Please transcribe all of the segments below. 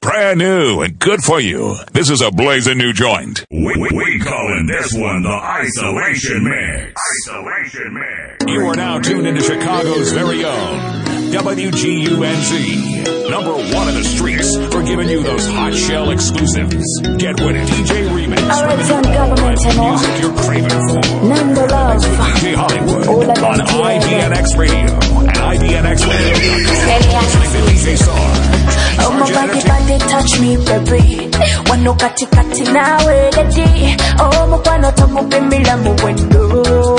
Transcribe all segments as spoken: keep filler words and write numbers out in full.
Brand new and good for you. This is a blazing new joint. We, we, we calling this one the Isolation Mix. Isolation Mix. You are now tuned into Chicago's very own W G U N Z. Number one in the streets for giving you those hot shell exclusives. Get with it. D J Remix. Arabian government and all. Music you're craving for. Number love. D J Hollywood on I D N X Radio and I D N X Radio. Listening to D J Star. Oh my body, body touch me, baby. Wano kati kati nawe lady. Oh mukwano tomupimila mu window.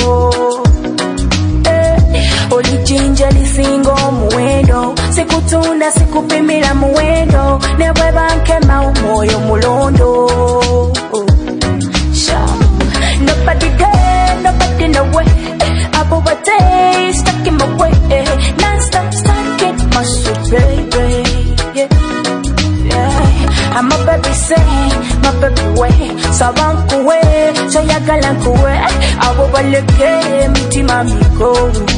Eh, oli jinja lisingo muwendo. Sikutunda sikupimila muwendo. Nebwe bankema umoyo mulondo. Nobody there, nobody no way. Abo a day stuck in my way. Non-stop stuck in my soul, baby. Yeah, yeah. I'm a baby say, my baby way. Sabanku way, so ya galanku way. Abo baleke, miti mami go.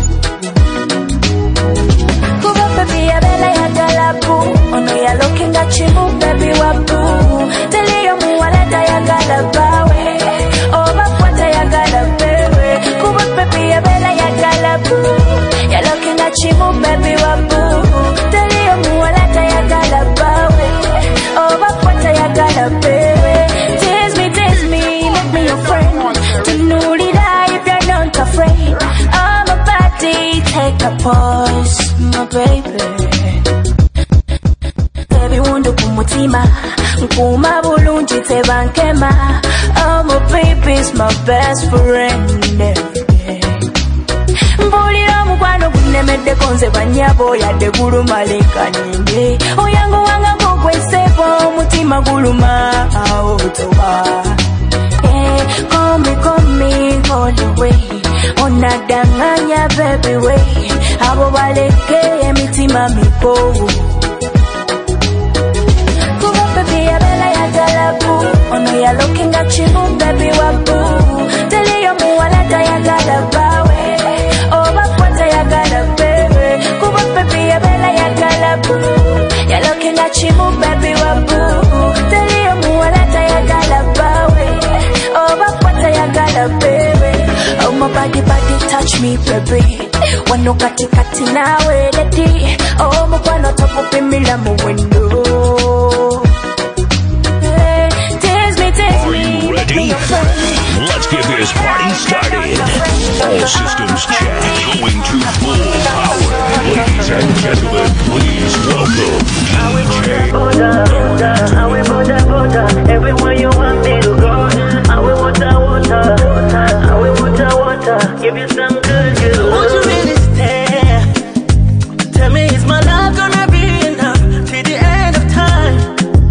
Kuba baby ya bela ya galabu. Ono ya looking at you, baby wabu. Tell you mu waleta ya galabawe. Oh bakwata ya galabewe. Kuba baby ya bela ya galabu. Ya looking at you, baby wabu. Tell you mu waleta ya galabawe. Oh bakwata ya galabewe. Tease me, tease me, make me your friend. To know that if you're not afraid. I'm a body, take a pause, my baby. Baby wundu kumutima, nkuma bulungi tebankema. Oh my baby's my best friend every day. Mbulira mukwano gunemedde konze banyabo yadde guluma leka ninde. Oyango wanga gogwesepo mutima guluma otoba. Yeah, call me, call me all the way. Onadanganya baby way. Abo baleke emitima miko. Kuba baby ya bela ya galabu. Ono ya looking at you baby wabu. Tell you mu waleta ya galabawe. Oh bakwata ya galabewe. Kuba baby ya bela ya galabu. Ya looking at you baby wabu. Tell you mu waleta ya galabawe. Oh bakwata ya galabewe. Oh my body body touch me baby. Wano kati kati nawe lady. Oh mukwano tokupimila mu window. Hey, tease me, tease me. Are you ready? Let's get this party started. All systems check. Going to full power. Ladies and gentlemen, please welcome D J. I will water, water, everywhere you want me to go. I will water, water, I will water, water, give you some good, good love. Won't you really stay? Tell me, is my love gonna be enough till the end of time?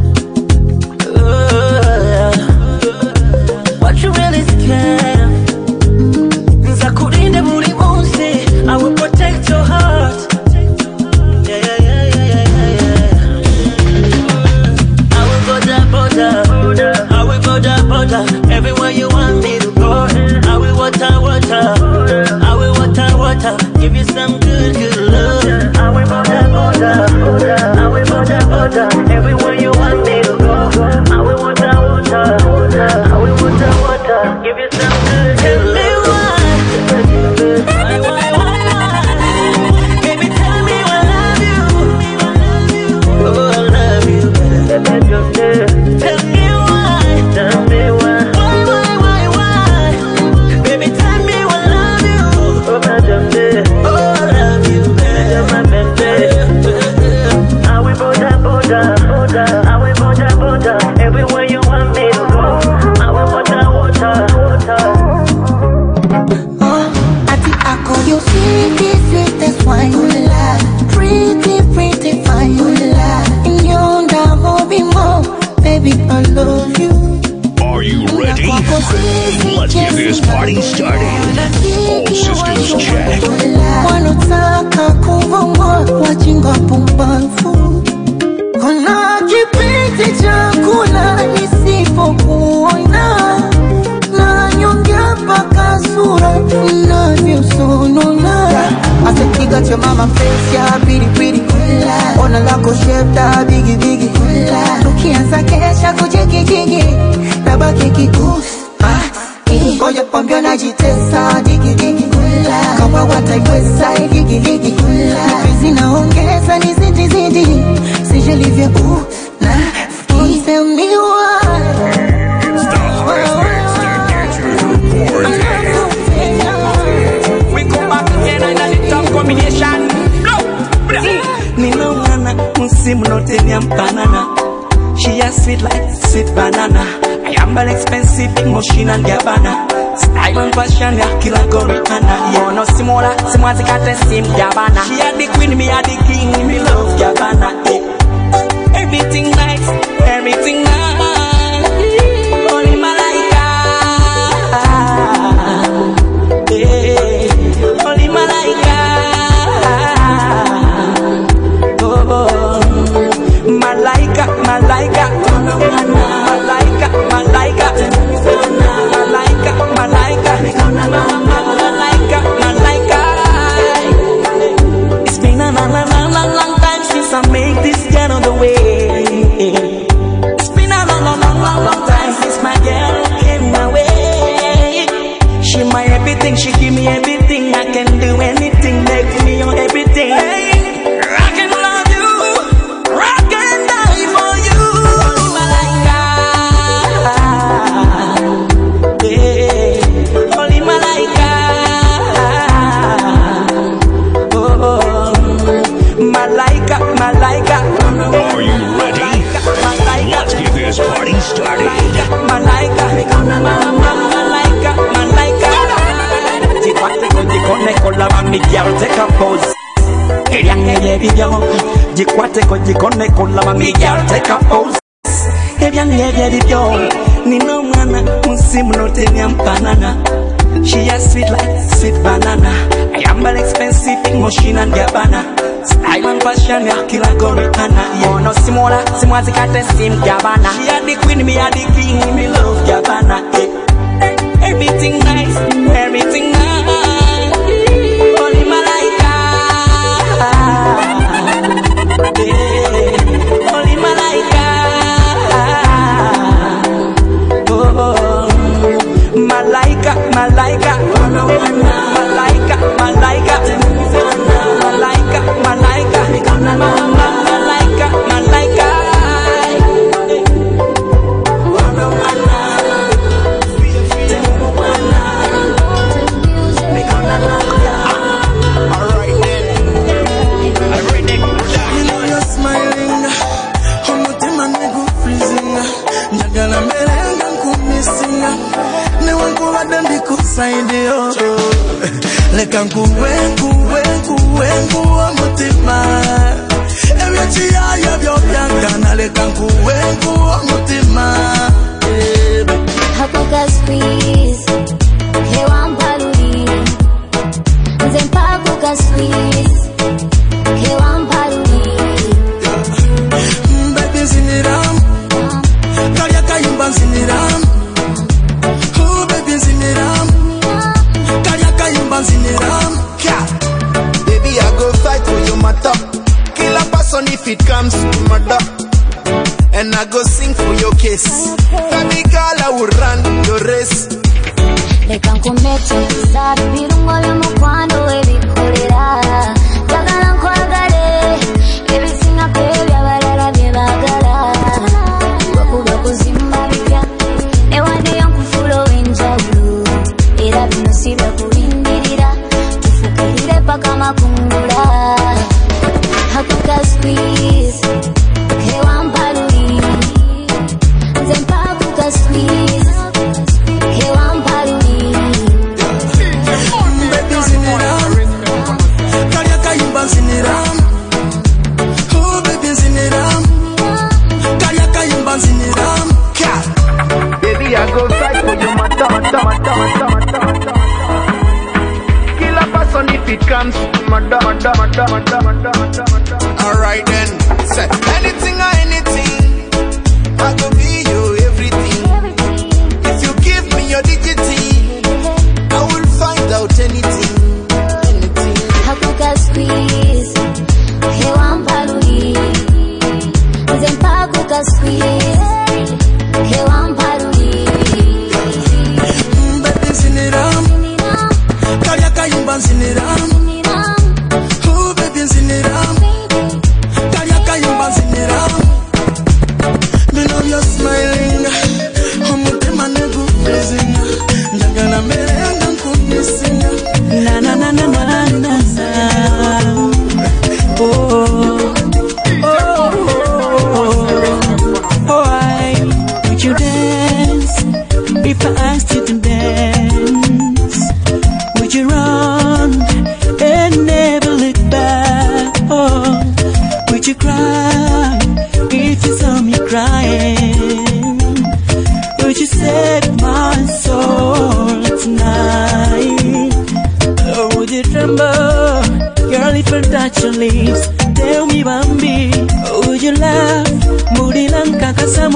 Uh, what you really scared? Nzakurinde buri munsi, I will protect your heart. Yeah, yeah, yeah, yeah, yeah, yeah. I will go down, border, I will go down, border, everywhere you want me to go. I will water, water, I will water, water, give you some good, good love. I will water, water, I will water, water, everywhere you want me to go. I will water, water, I will water, water, give you some good, good love. Why, why, why, why? Baby, tell me I love you. Oh, I love you. Tell me why, tell me why. Why, why, why, why? Baby, tell me I love you. Oh, I love you. Oh, I love you. My baby. I will border, border, border. I will border, border. Everywhere you want me to go. I will water, water, water. Oh, I think I call you sweetie, sweetest wine. Pretty, pretty fine. In your down, hobby more. Baby, I love you. Are you ready? Let's get this party started. All systems check. Wanotaka kuvuma wajinga pumbavu. Kuna kipindi cha kula nisipokuona. Na nyongea mpaka sura unavyosonona. I said, got your mama face, yeah, pretty, pretty. Ona lako shape, da, biggie, biggie. digi ah, ngoja pambio najitesa digi digi kama wataiweza digi digi hizi naongeza nizidi zidi sijilivyo uh na don't tell me why It's the hottest mix to get you through quarantine. We come back again and the top combination. Nina wana musimu note ni ampanana. She is sweet like sweet banana. I am an expensive machine and Gabbana. Style and fashion ya kila gorikana. You know Simona, Simona zikate sim Gabbana. She are the queen, me are the king, me love Gabbana. Eh. Everything nice, everything nice. Only Malaika. Eh, only Malaika. Oh, Malaika, Malaika, Malaika, Malaika, Malaika, Malaika, Malaika, Malaika. It's been a long, long, long, long time since I made this girl on the way. It's been a long, long, long, long, long time since my girl came my way. She my everything, she give me everything. I can do anything, make me your everything. I can love you, I can die for you. Malaika, yeah, only Malaika. Oh, Malaika, Malaika. Are you ready? Let's get this party started. Malaika, Malaika, Malaika. Jikwate ko jikone ko lava mi girl take a pose. Ebyanye bibyo. Jikwate ko jikone ko lava mi girl take a pose. Ebyanye bibyo. Nino mwana musimu note ni ampanana. She is sweet like sweet banana. I am an expensive machine and Gabbana. Style and fashion ya kila gorikana. You know Simona, Simona zikate sim Gabbana. She are the queen, me are the king, me love Gabbana. Eh. Everything nice, everything nice. Only Malaika. Eh, only Malaika. Oh, Malaika, Malaika, Malaika, Malaika, Malaika, Malaika, Malaika, Malaika. Alright then. Alright then. You know you're smiling. Umutima negu freezing. Njagala merenga nkumissing. Ne wangu wadandi kusaidi yo. Leka nkuwe nkuwe nkuwe nkuwe umutima. Ewe chiya yabyo byangana. Leka nkuwe nkuwe umutima. Hakuka squeeze, hewa mpaluli. Nze mpakuka squeeze, hewa mpaluli. Baby ziniram, karya kayumba ziniram. Oh baby ziniram, karya kayumba ziniram. Baby, I go fight for your matter. Kill a person if it comes to murder. And I go sing for your case. Baby girl, I will run your race. Leka nkumete, sabi birungo by'omukwano ebikolera. Njagala nkwagale, ebisinga kwebyo abalala bye baagala. Wakuba kuzimba bipya, ewaddeyo nkufuula ow'enjawulo. Era bino si bya kulindirira, tufukirire paka makungula. Hakuka squeeze, hewa mpaluli. Nze mpakuka squeeze, hewa mpaluli. Baby ziniram, karya kayumba ziniram. Oh baby ziniram, karya kayumba ziniram. Baby, I go fight for your matter, matter, matter, matter, matter, matter. Kill a person if it comes to murder, murder, murder, murder, murder, murder, murder. Alright then, say anything or anything, I go be you everything. If you give me your dignity, I will find out anything, anything. Hakuka squeeze, hewa mpaluli. Nze mpakuka squeeze, hewa mpaluli.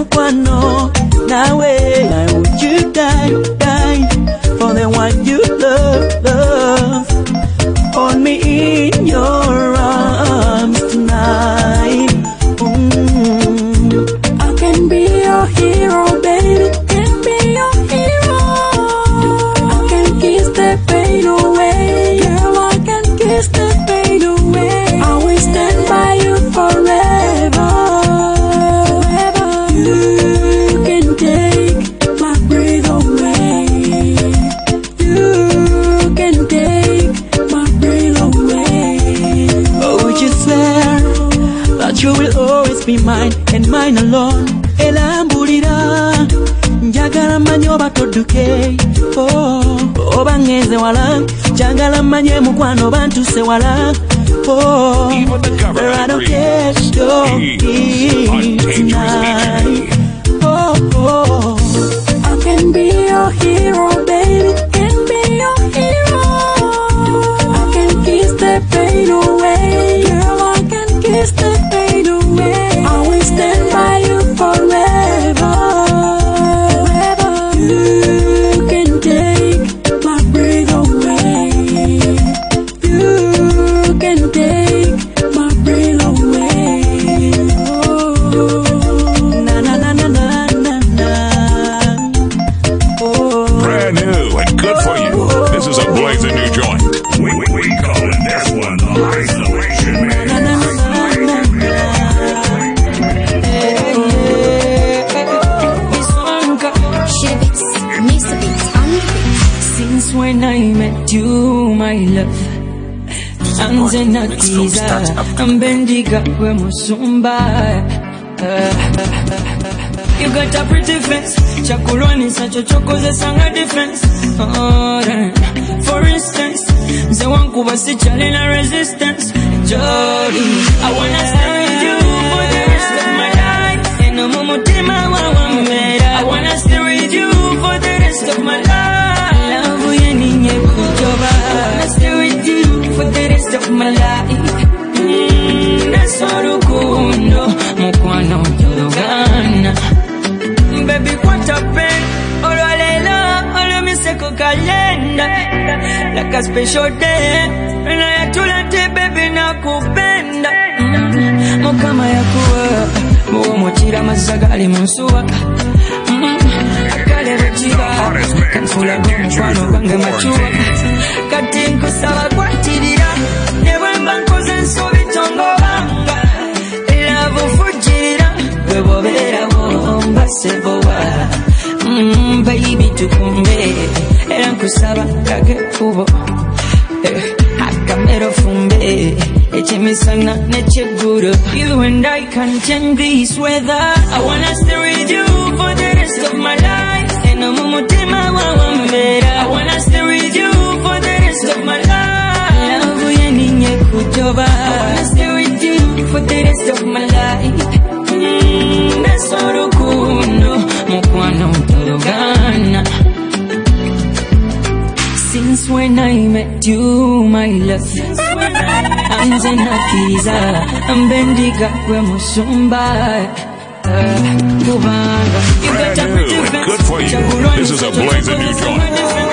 mukwano nawe. Now would you die, die for the one you love, love? Hold me in your arms tonight. Mm. I can be your hero, baby. Can be your hero. I can kiss the pain away, girl. I can kiss the pain away. I will stand by you forever. You can take my breath away. You can take my breath away. Oh, would you swear that you will always be mine and mine alone? Elambulira njagala manye oba todduke. Oh, oba ngeze wala njagala manye mukwano bantuse wala. Oh, but I don't care, don't tonight. Oh, oh, I can be your hero, baby. Can be your hero. I can kiss the pain away, girl. I can kiss the pain away. I will stand by you forever. You can take my breath away. You can take my breath away. Oh, na na na na na na na. Oh, Brand new and good for you. This is a blazing new joint. We, we, we calling this one the Isolation na Man. na na na na na. Hey, yeah. This one got Shivits, Mister Beats on the beat. since when I met you, my love. Anze na kiza, ambendiga kwe musumba. You got a pretty face, chakulwani sacho chokoze sanga defense. Oh, for instance, ze wanku basi challenge resistance. Jody, I wanna stay with you for the rest of my life. Eno mumutima wa wamera. I wanna stay with you for the rest of my life. Love you ninye kujoba. I wanna stay with you for the rest of my life. Mm, that's all rukundo, mukwano jorogana. Baby, what a pain. Olo lela, olo miseko kalenda. Like a special day. Na ya tulate baby na kupenda. Mokama ya kuwa. Muo mochira masagali munsuwa. Akale rechiba. Kansula gomufano bange machua. Kati nkusaba kwa tirira. Newe mbanko zenso bitongo banga. Love fujira. Webo vera womba sebowa. Mmm, baby tukumbe. Era nkusaba kage kubo. Akamero fumbe. Echemisana necheguro. You and I can change this weather. I wanna stay with you for the rest of my life. Eno mumutima wa wambera. I wanna stay with you for the rest of my life. Love ye ninye kujoba. I wanna stay with you for the rest of my life. Mm, that's all rukundo, mukwano torogana. Since when I met you, my love. Anze na kiza, ambendiga kwe musumba. Kubanga, you got a pretty Brand new and face. good for you. This is a blazing new joint.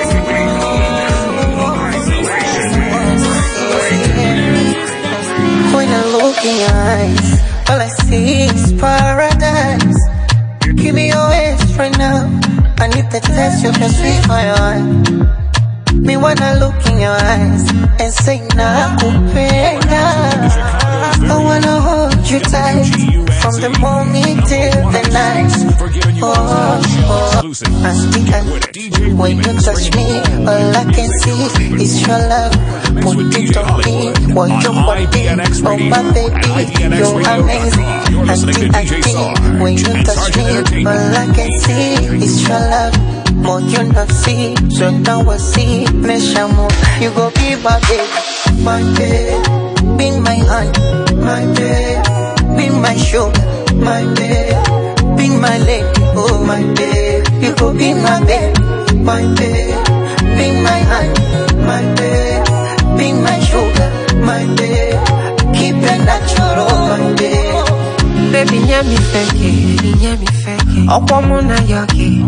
When I look in your eyes, all I see is paradise. Give me your waist right now. I need the test you can sweet my heart. Me wanna look in your eyes and say nakupenda. I wanna hold you tight from the morning till the night. Oh, oh, auntie, auntie, when you touch me, all I can see is your love. Put it on me, what you want me, oh my baby, you're amazing. Auntie, auntie, when you touch me, all I can see is your love. More you not see, so now I see. Meshamo, you go be my baby, my baby. Be my hand, my baby. Be my shoulder, my baby. Be my leg, oh my baby. You go be my baby, my baby. Be my hand, my baby. Be my shoulder, my baby. Keep it natural, my baby. Baby, nyami feke, nyami feke. Okwamuna yoki.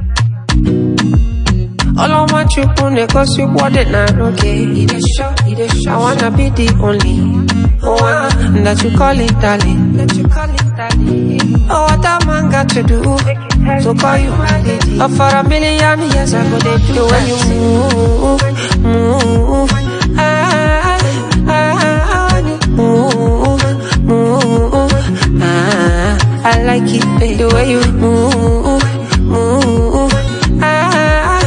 All I want you to cause you want it now, okay? It is sure, it is sure. I wanna be the only one that you call it darling. That you call it darling. Oh, what a man got to do to call you my lady. Oh, for a million years I go they do when you move, move. Ah, ah, ah, move, move. Ah, I like it, baby, the way you move, move. Ah,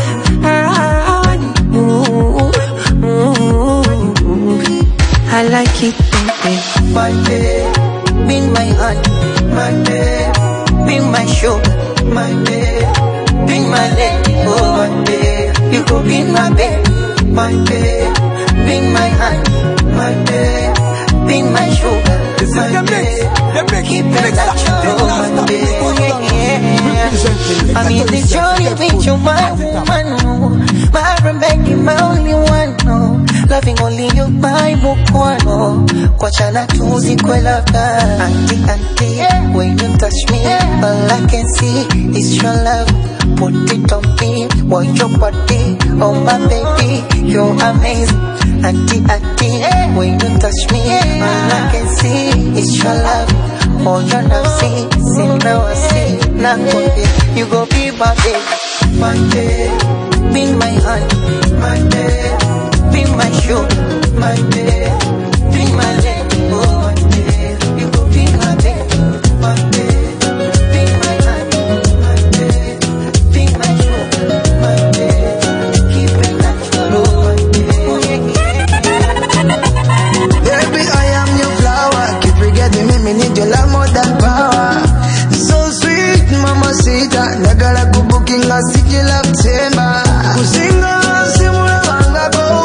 I like it, baby. My babe, be my heart. My babe, be my show. My babe, be my lady. Oh, my babe, you go be my babe. My babe, be my heart. My babe, be my show. My babe, keep it that show. My babe, yeah. I'm in this journey with you, my woman. My remedy, my only one. No. Loving only you, my mukwano. Kwachana tuzi kwe labda. Auntie, auntie, when you touch me, all I can see is your love. Put it on me, want your body, oh my baby, you're amazing. Auntie, auntie, when you touch me, all I can see is your love. Oh, you're not see, see now I see, now you go be my baby, my baby, be my honey, my baby, be my show, my baby, be my lady, oh my baby, you go be my baby, my baby, be my honey, my baby, be my show, my baby, keep it natural, oh my baby. Baby, I am your flower, keep forgetting me, me need your love more than power. So sweet, mama sita, nagala kubukinga sijila mtemba, kusinga simula wangako.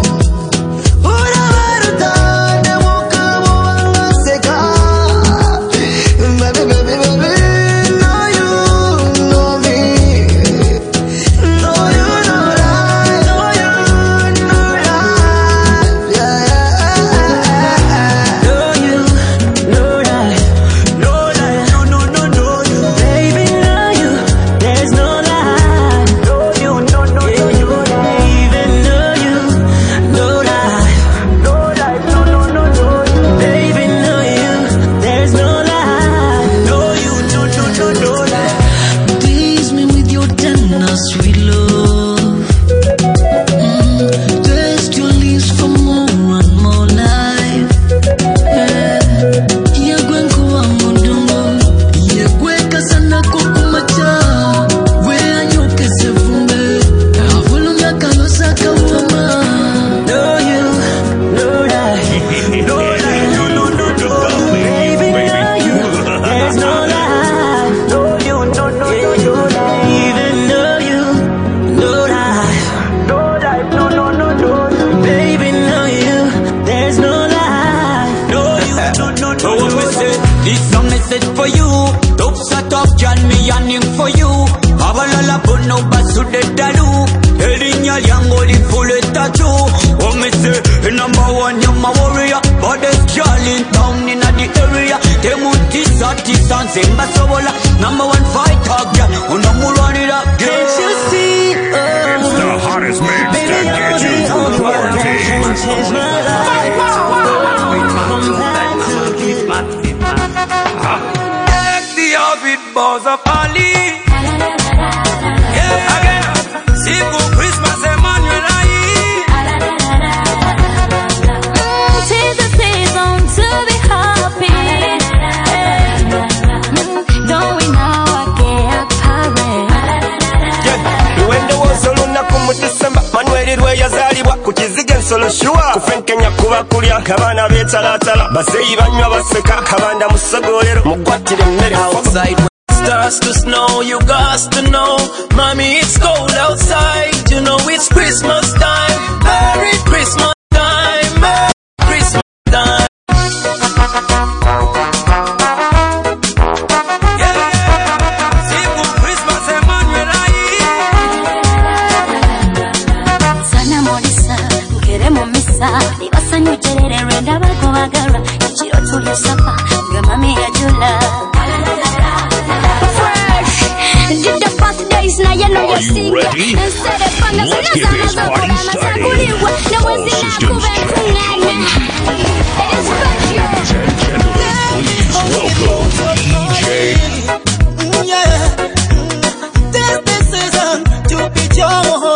Number one fighter, yeah. Oh, no more run it up, yeah. Can't you see? Oh, it's the hottest mix to get you through quarantine. Take the outfit, balls of Ali. Yeah, again. See, go Christmas, Emmanuel. Tis the season to be happy. Don't we know I get parade? Yeah, when the was a luna come December, Manuel where yazaliwa kukiziga nsolo shua kufenkenya kuba kulya kabana betalatala baseyi banywa baseka kabanda musogolero mukwatire mmere outside. Starts to snow, you got to know, mommy, it's cold outside. You know it's Christmas time. Merry Christmas time. Merry Christmas time. Libasa nyucherere renda bago bagara Ichiro tulisapa Gamami ya jula face now you know you're secret. ready? Let's get this party started. All systems check. Ladies and gentlemen, please welcome D J. Yeah, this decision to be your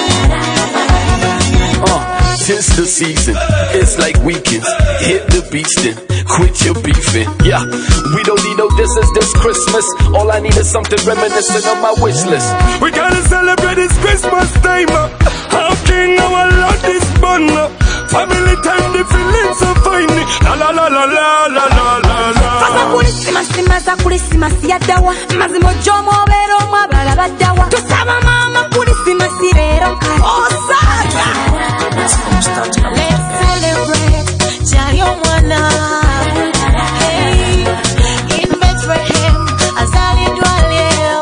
Uh, tis the season, it's like weekends. Hit the beach then, quit your beefing. Yeah, we don't need no distance this Christmas. All I need is something reminiscent on my wish list. We gotta celebrate this Christmas time. How king our Lord this bun. Family time, the feelings so fine. La la la la la la la la la. Fasa kulisima sima za kulisima siya dawa. Mazimo jomo bero mabala badawa. Tusaba mama kulisima sirero. Osaka. Let's celebrate Jayo Mwana. Hey, in Bethlehem, azalidwa leo.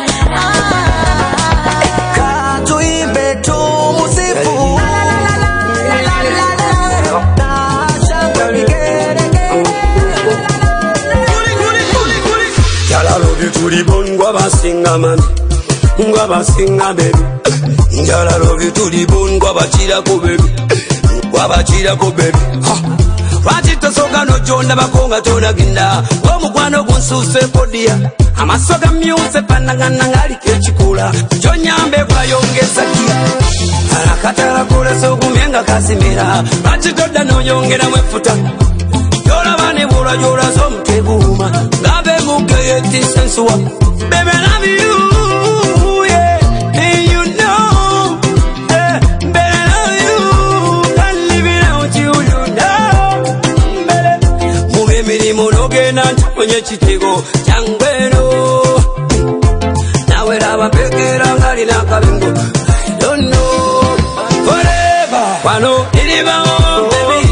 Katuimbe tumusifu. Yala love you to the bone, guava singa man, guava singa baby. Yala love you to the bone, guava chira ko baby, guava chira ko baby. Rachita soga no jonda bakonga tona ginda, omukwano gunsuse podia. Amasoga myuse panangana ngali kechikula, chonyambe kwayongeza kia. Arakatala kule sogumenga kasimira, rachita no yongera mwefuta. Yola bane bula yola somteguma, gabe muke yeti sensuwa. Baby I love you, yeah, and you know, yeah, baby I love you, can't live without you, you know, baby. Mube miri monoge na chonye chitego, changweno. Nawe raba pekera ngali na kabingo, I don't know, forever, wano iliba on, baby.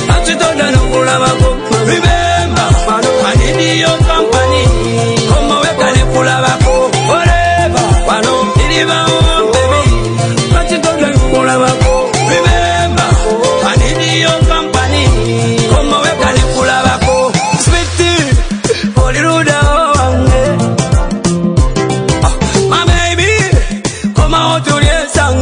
Remember, I need your company. Come away, can you pull up forever? I know it on, baby. But you don't pull up. Remember, I need your company. Come away, can you pull up? Sweetie, hold it down. My baby, come out to the song.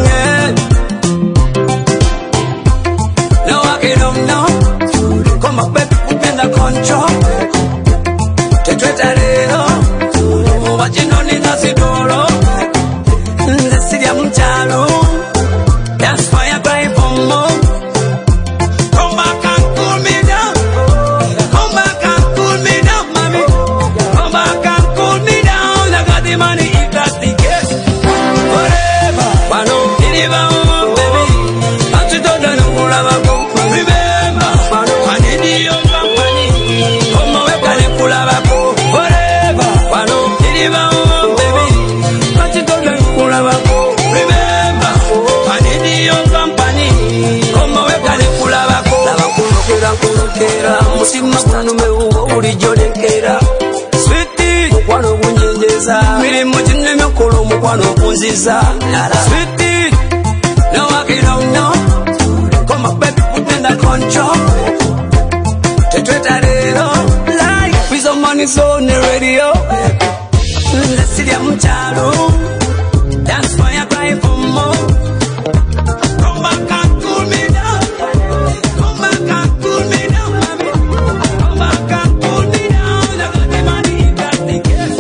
No, I can't know. Come up, baby, put in the control. Te tretarero, wajino ni nasidoro. Ndesiri ya mchalo, that's why I cry for more. Come back and cool me down. Come back and cool me down, mommy. Come back and cool me down. I got the money, you got the cash. Forever, I know it never won't, baby. But you don't know who I'm about. Remember, I need your company. Come away, can you pull up forever? I know it never won't, baby. But you don't know who I'm about. Remember, I need your company. Come away, can you pull up? Lava kulokera kulokera, musima kuno meuwo ulijo denkera. Sweetie, mukwano kunjenjeza. Mirimu jine mekolo mukwano kunziza. Sweetie, no I don't know. Come on, baby, put in the control. Life is on money, so on the radio. Let's see them chalo. That's why I cry for more. Come back and cool me down. Come back and cool me down, mommy. Come back and cool me down. I got the money, you got the cash.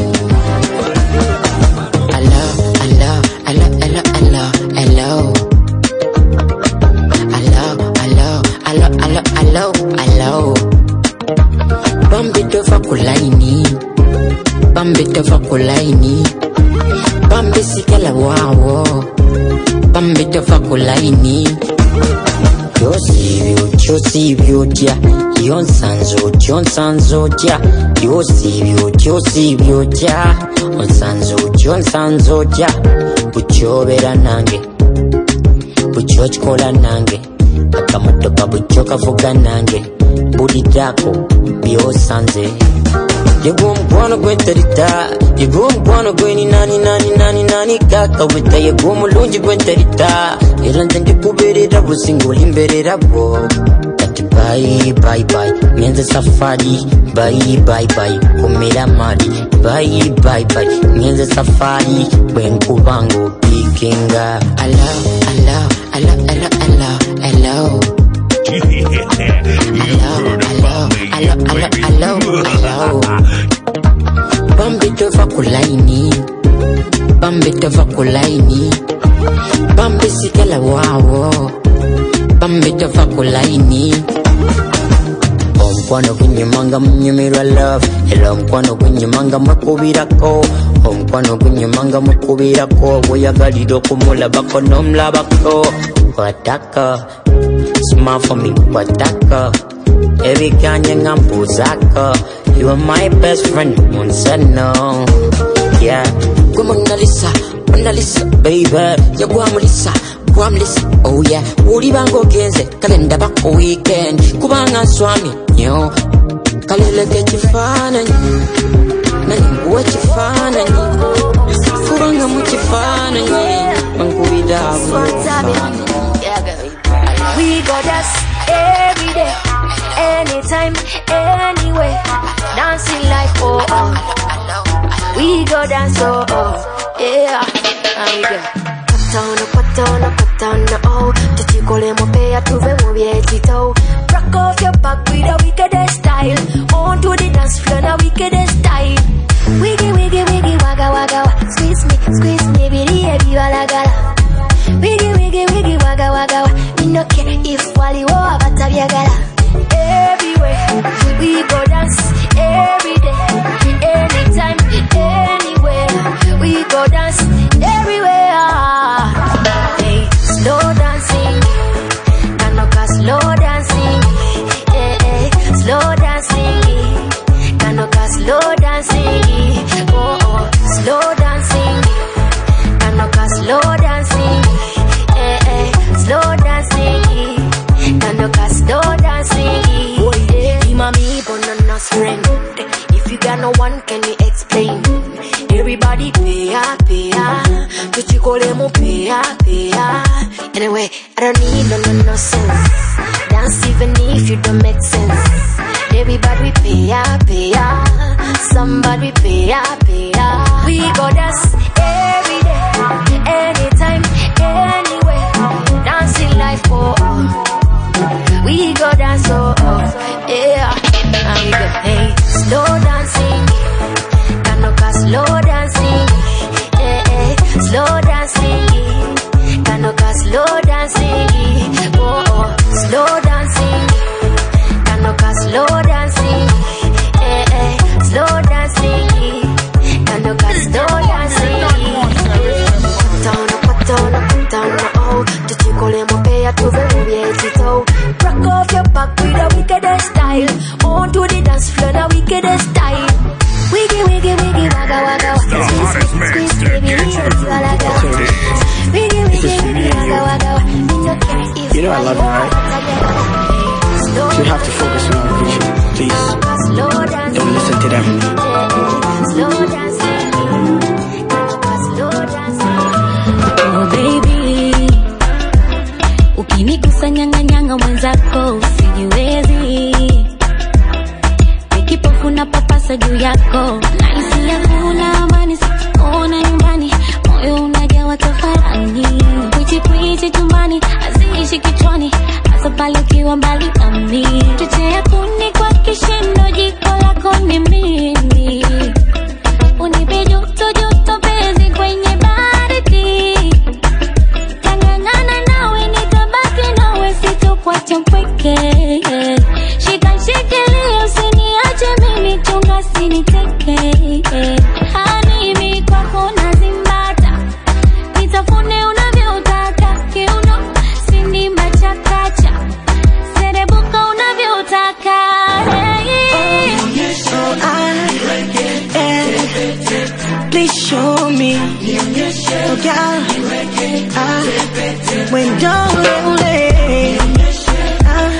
Hello, hello, hello, hello, hello, hello. Hello, hello, hello, hello. Bambito fakulaini, bambito fakulaini, bambisikela wawo, bambito fakulaini. Yosibyo, yosibyo dia, yonsanzo, yonsanzo dia, yosibyo, yosibyo dia, onsanzo, yonsanzo dia. Buchobera nange, buchochkola nange. Akamotoka bucho kavuga nange bulidako byosanze yego mkwano gwenterita yego mkwano gweni nani nani nani nani kaka wita yego mulungi gwenterita era nze ndikuberera busingo limberera bwo katiba bye bye bye ngenze safari bye bye bye kumira mali bye bye bye ngenze safari bwenkubango pikinga hello hello hello hello hello hello hello hello hello hello Bambi tova kulaini Bambi tova kulaini Bambi sikela wawo Bambi tova kulaini Omkwano kunyumanga mnyumirwa love Ela omkwano kunyumanga mwekubirako Omkwano kunyumanga mwekubirako Bweyagalira okumula bako nomulabako Wataka Smile for me, wataka Every kanya nga mpuzaka You are my best friend, won't say no Yeah Gwa Mona Lisa, Mona Lisa, baby Ya gwa Melissa, gwa Melissa, oh yeah Uli bango genze, kalenda bako weekend Kubanga swami, yo Kaleleke chifana nyi Nani uwe chifana nyi Kubanga mu chifana nyi Mangubida We got us every day, anytime, anywhere. Dancing like oh oh. We go dance oh oh. Yeah, I go. Patana, patana, patana oh. Tuchikole mopea tuve mubye chito. Rock off your back with a wicked style. On to the dance floor, na wicked style. Wiggy, wiggy, wiggy, wagga, wagga, wagga. Squeeze me, squeeze me, bidi, ebi, wala, gala. Wiggy, wiggy, wiggy, wagga, wagga, wagga. Me no care if wali wo abatabya gala. Everywhere we go dance, every day, anytime, anywhere. We go dance everywhere. Hey, slow dancing, kanoka slow dancing. Hey, hey, slow dancing, kanoka slow dancing. Oh oh, slow dancing, kanoka slow dancing. Hey, hey, slow dancing, kanoka slow dancing. Mommy, banana friend. If you got no one, can you explain? Everybody pay up, pay up. Tuchikole mo pay up, pay up. Anyway, I don't need no no no sense. Dance even if you don't make sense. Everybody pay up, pay up. Somebody pay up, pay up. We go dance every day, anytime, anywhere. Dancing life for all. We go dance oh oh, yeah. And we go hey, slow dancing, kanoka slow dancing, hey hey, slow dancing, kanoka slow dancing, oh oh, slow dancing, kanoka slow dancing, hey hey, slow dancing, kanoka slow dancing. Patana, patana, patana oh, tuchikole mopea tuve mubye chito. Rock off your back with a wicked style. On to the dance floor, na wicked style. Wiggy, wiggy, wiggy, wagga, wagga, wagga. The hottest mix to get you Wiggy, wiggy, wiggy, wagga, wagga, wagga. You know I love you, right? So you have to focus on our vision, please. Don't listen to them. Slow dancing, slow dancing. Oh baby, ukinigusa nyanga nyanga mwenzako sijiwezi. Nikipofu na papasa juu yako, nahisi hakuna amani, sikuona nyumbani, moyo unajawa tafarani. Kwichi kwichi chumbani, haziishi kichwani, hasa pale ukiwa mbali nami. Chochea kuni kwa kishindo, jiko lako ni mimi. Unipe joto joto penzi kwenye baridi. Tangangana nawe nitabaki nawe sitokuacha mpweke. Shika shikilia usiniache mimi chunga siniteke. Hanimi kwako nazimbata. Nitafune unavyotaka kiuno sindi machakacha. Serebuka unavyotaka. Please show me, oh God, ah, when don't lay, ah,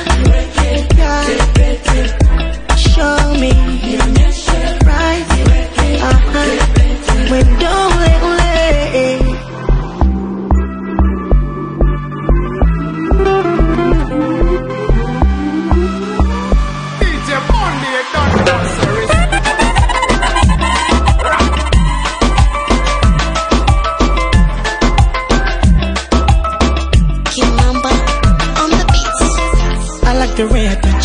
God, show me, right, uh-huh, when don't lay.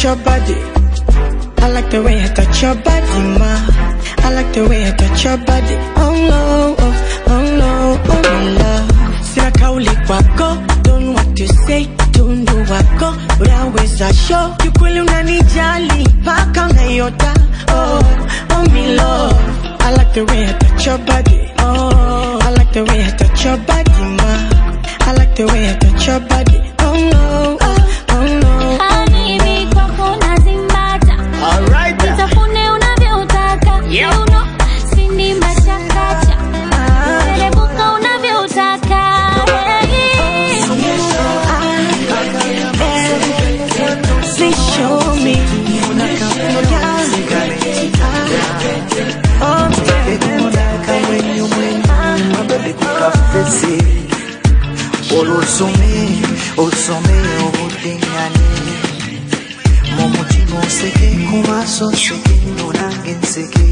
touch your body. I like the way I touch your body, ma. I like the way I touch your body. Oh no, oh, oh no, oh my love. Sina kauli kwako, don't know what to say, don't know wako. Unaweza show, kiukweli unanijali, paka unayota. Oh, oh my love. I like the way I touch your body. Oh, I like the way I touch your body, ma. I like the way I touch your body. Oh no, oh, oh no. Habibi kwako nazimbata. Alright. Utafune unavyotaka. Yeah. You know, sindi mashakacha. Serebuka unavyotaka. Please show me. Olosome, olosome obutingani. Momutino seke kumaso seke nonange nseke.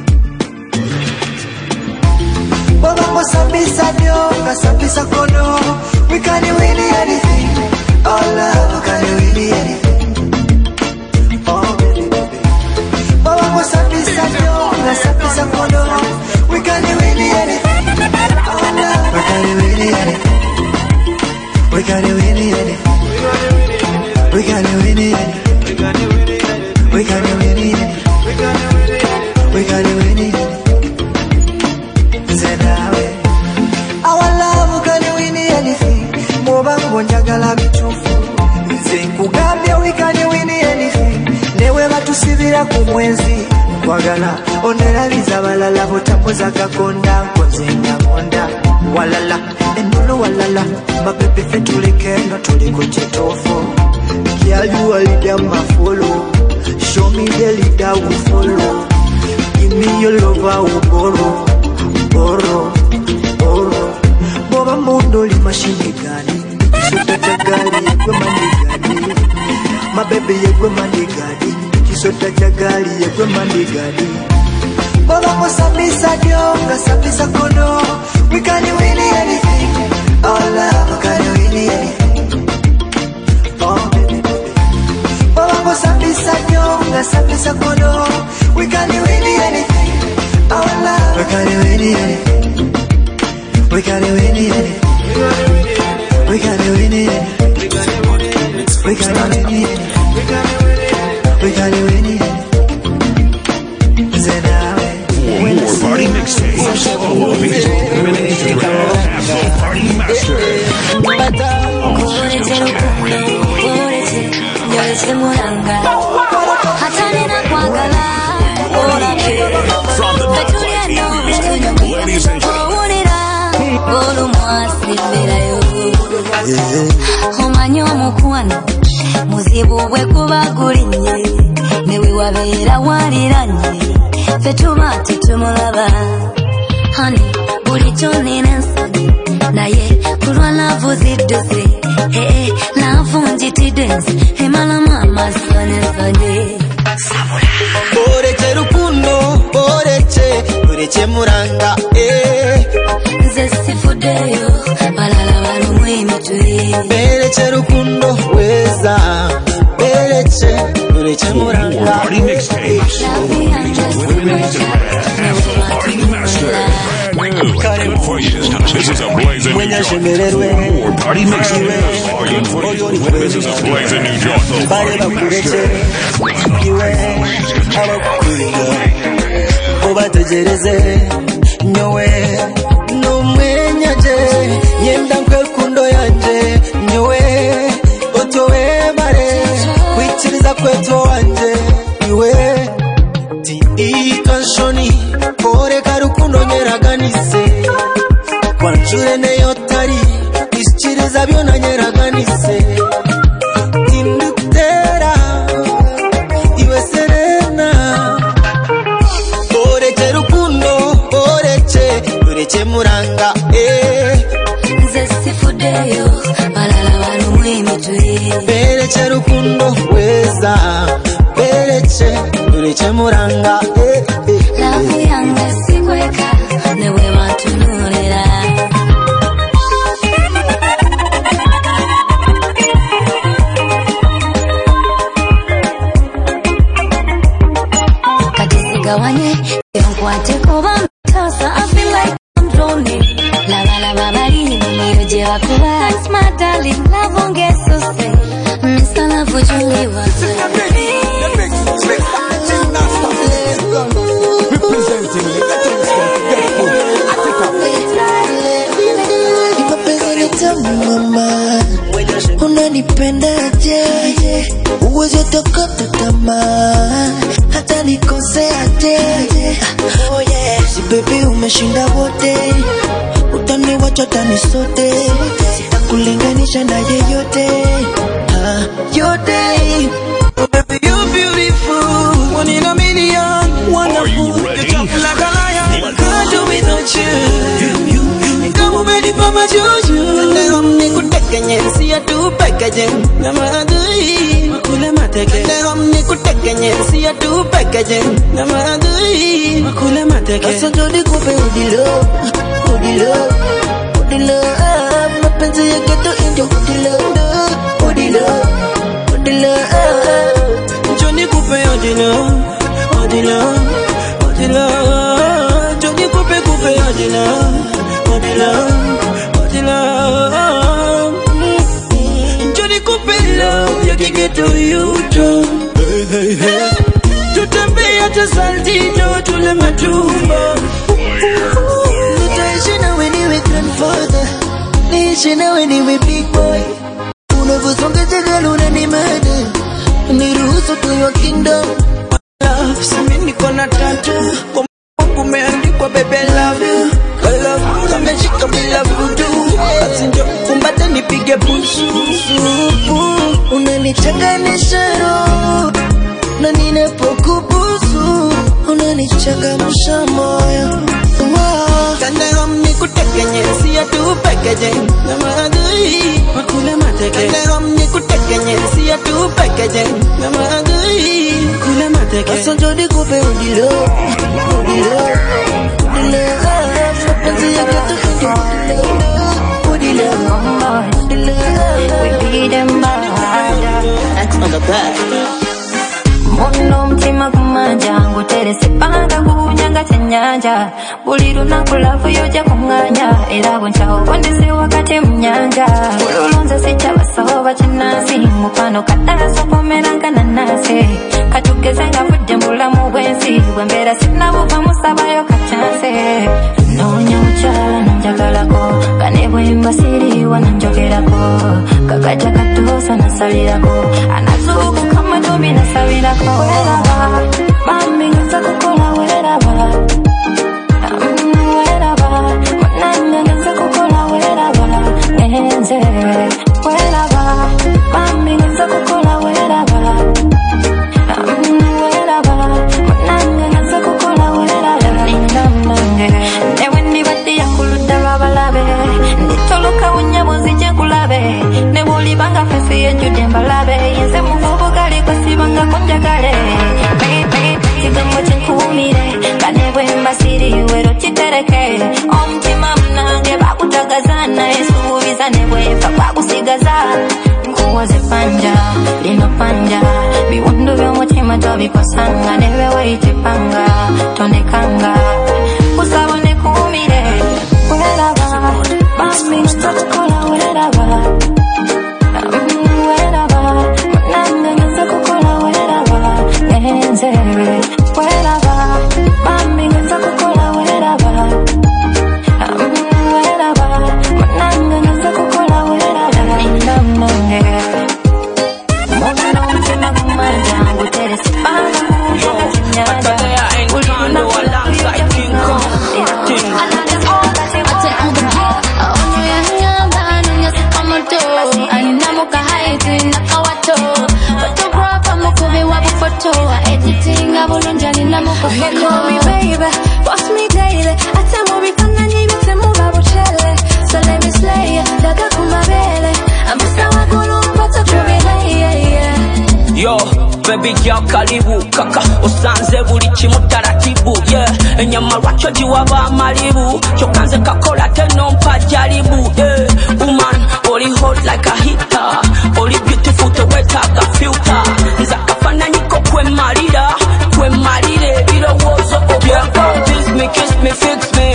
Baba mosambisa nyoka sambisa kono. We can do really anything. Oh love, we can do really anything. Oh baby, baby. Baba mosambisa nyoka sambisa kono. We can do really anything. Oh love, we can do really anything. We got it winning it. We got it winning it. We got it winning it. We got it winning it. We got it winning it. Zenawe. Our love we got it winning anything. Moba mbonjagala bitufu. Nzekugambye we got it winning anything. Newe batusibira ku mwezi. Kwagala onerabiza balala botambuza gakonda nkozenga konda. Walala enolo walala mapepe fetuleke no tuliko chitofo. Girl you are leader my follow. Show me the leader we follow. Give me your love I will borrow. Borrow, borrow. Boba mundo li machine gani. Kisota chagali yekwe mandigani. Mapepe yekwe mandigani. Kisota chagali yekwe mandigani. Boba mosambisa dionga sambisa kono. We can do really anything. Oh love, we can do really anything. Oh baby, baby. Baba mosambisa dionga sambisa kono. We can do really anything. Oh love, we can do really anything. We can do really anything. We can do really anything. We can do really anything. We can do really anything. We can do really anything. More party mixtapes. All of these minutes to have the party master. From the ladies and omanyi omukwano muzibu bwe kuba gulinye newe wabeera waliranye ffe tuba tetumulaba hani bulijjo nina ensonyi naye kulwa laavu zidduse ee laavu njitidde nze emalamu amaaso n'ensonyi Oreke rukundo, oreke, oreke muranga, eh. Nze sifuddeyo, balala balumu emitwe. Bereke rukundo, weza, bereke, oreke muranga. More party mixtapes. Women have the party master. Good for you. This is a blazing new joint. More party mixtapes. Volume three. This is a blazing new joint. The party master. Obategereze nyowe numwenyaje yenda kwekundo yanje nyowe otowe mare kwikiriza kweto wanje iwe ti ikanshoni kore karukundo nyeraganise kwanjure neyo tari isikiriza byona nyeraganise tindutera iwe serena oreke rukundo oreke oreke muranga eh nze sifuddeyo balala balumu emitwe bereke rukundo weza bereke oreke muranga eh eh laavu yange sikweka newe bantunulira closer, I feel like I'm drowning. Lava lava bali mumiro je wakuba. Thanks my darling, love won't get so sick. Mister Love for Julie was representing the mama, unanipenda je? Uweze tokota tamaa, hata nikosea je? Oh yeah, si baby umeshinda wote, utaniwacha tani sote, sitakulinganisha na yeyote, ah, yote. Oh baby you beautiful, one in a million, wonderful. You jump like a lion, can't do without you. Kama umeni mama juju, leo nikuteke nyesi ya tu package na maadui makule mateke. Leo nikuteke nyesi ya tu package na maadui makule mateke. Sasa ndo nikupe udilo, udilo, udilo. Mapenzi ya geto indio udilo, udilo, udilo. Njo nikupe udilo, udilo, udilo. Njo nikupe kupe udilo. What the love, what the love. Johnny Coupe love, you can get to you too. Hey, hey, hey. To tempe at a saltito to the matumba. Nitaishi when you were grandfather, niishi when you were big boy. Unavosonga jaga unani murder, niruhusu to your kingdom. Love, simi niko na tattoo, kwa mungu umeandikwa baby I love you. I love you, kameshika bila vudu. Basi njo kumbate nipige busu. Unanichanganisha roho na ninapokubusu, unanichangamsha moyo. Kanda hom nikuteke nyesi ya tu package na maadui makule mateke. Kanda hom nikuteke nyesi ya tu package na maadui makule mateke. Basi njo nikupe udilo, udilo, udilo. Mono mtima kumanja ngutere sepanga kunyanga chenyanja buliru na kulavu yoja kumanya era bonchaho kondese wakati mnyanja ululonza sichaba soba chinasi mupano katasa pomeranga nanase katukezanga fudde mulamu bwensi bwembera sinabuva musabayo kachanse nonya muchala nanjagalako kanebwe mbasiriwa nanjogerako kakaja katosa nasalirako anazuku kama dobi nasabirako weraba mami nza kukola weraba weraba mwananya nza kukola weraba ngenze weraba mami nza kukola weraba weraba mwananya nza kukola weraba ninamnange newe nibadde yakuluda lwabalabe nditoloka bunyabuzi gye kulabe ne bwolibanga fesi yenjude mbalabe yenze muvubuga likosibanga kunjagale kigambo kyenkuumire kanebwe mbasiriwe ro kitereke omutima munange bakutagazana esuubiza nebwefa kwakusigaza nkuwoze panja lino panja biwundu by'omutima tobikosanga nebe weyitipanga tonekanga kusaba nekuumire weraba mami nzakukola weraba weraba munange nzakukola weraba ngenze weraba mami nzakukola weraba weraba munange nzakukola weraba ninamnange mono mtima kumanja ngutere sepanga kunyanga chenyanja ulina alongside King Kong. He call me baby, boss me daily. I tell me we can and you tell me about chele. So let me slay ya, daga kumabele. I'm sawa gulu mpata kubile. Yo, baby girl karibu kaka usanze buli kimu taratibu yeah enyama lwacho jiwaba malibu chokanze kakola teno mpa jaribu yeah woman oli hot like a heater oli beautiful to wet like a filter nzakafana niko kwe marira kwe marire birowozo yeah kiss me kiss me fix me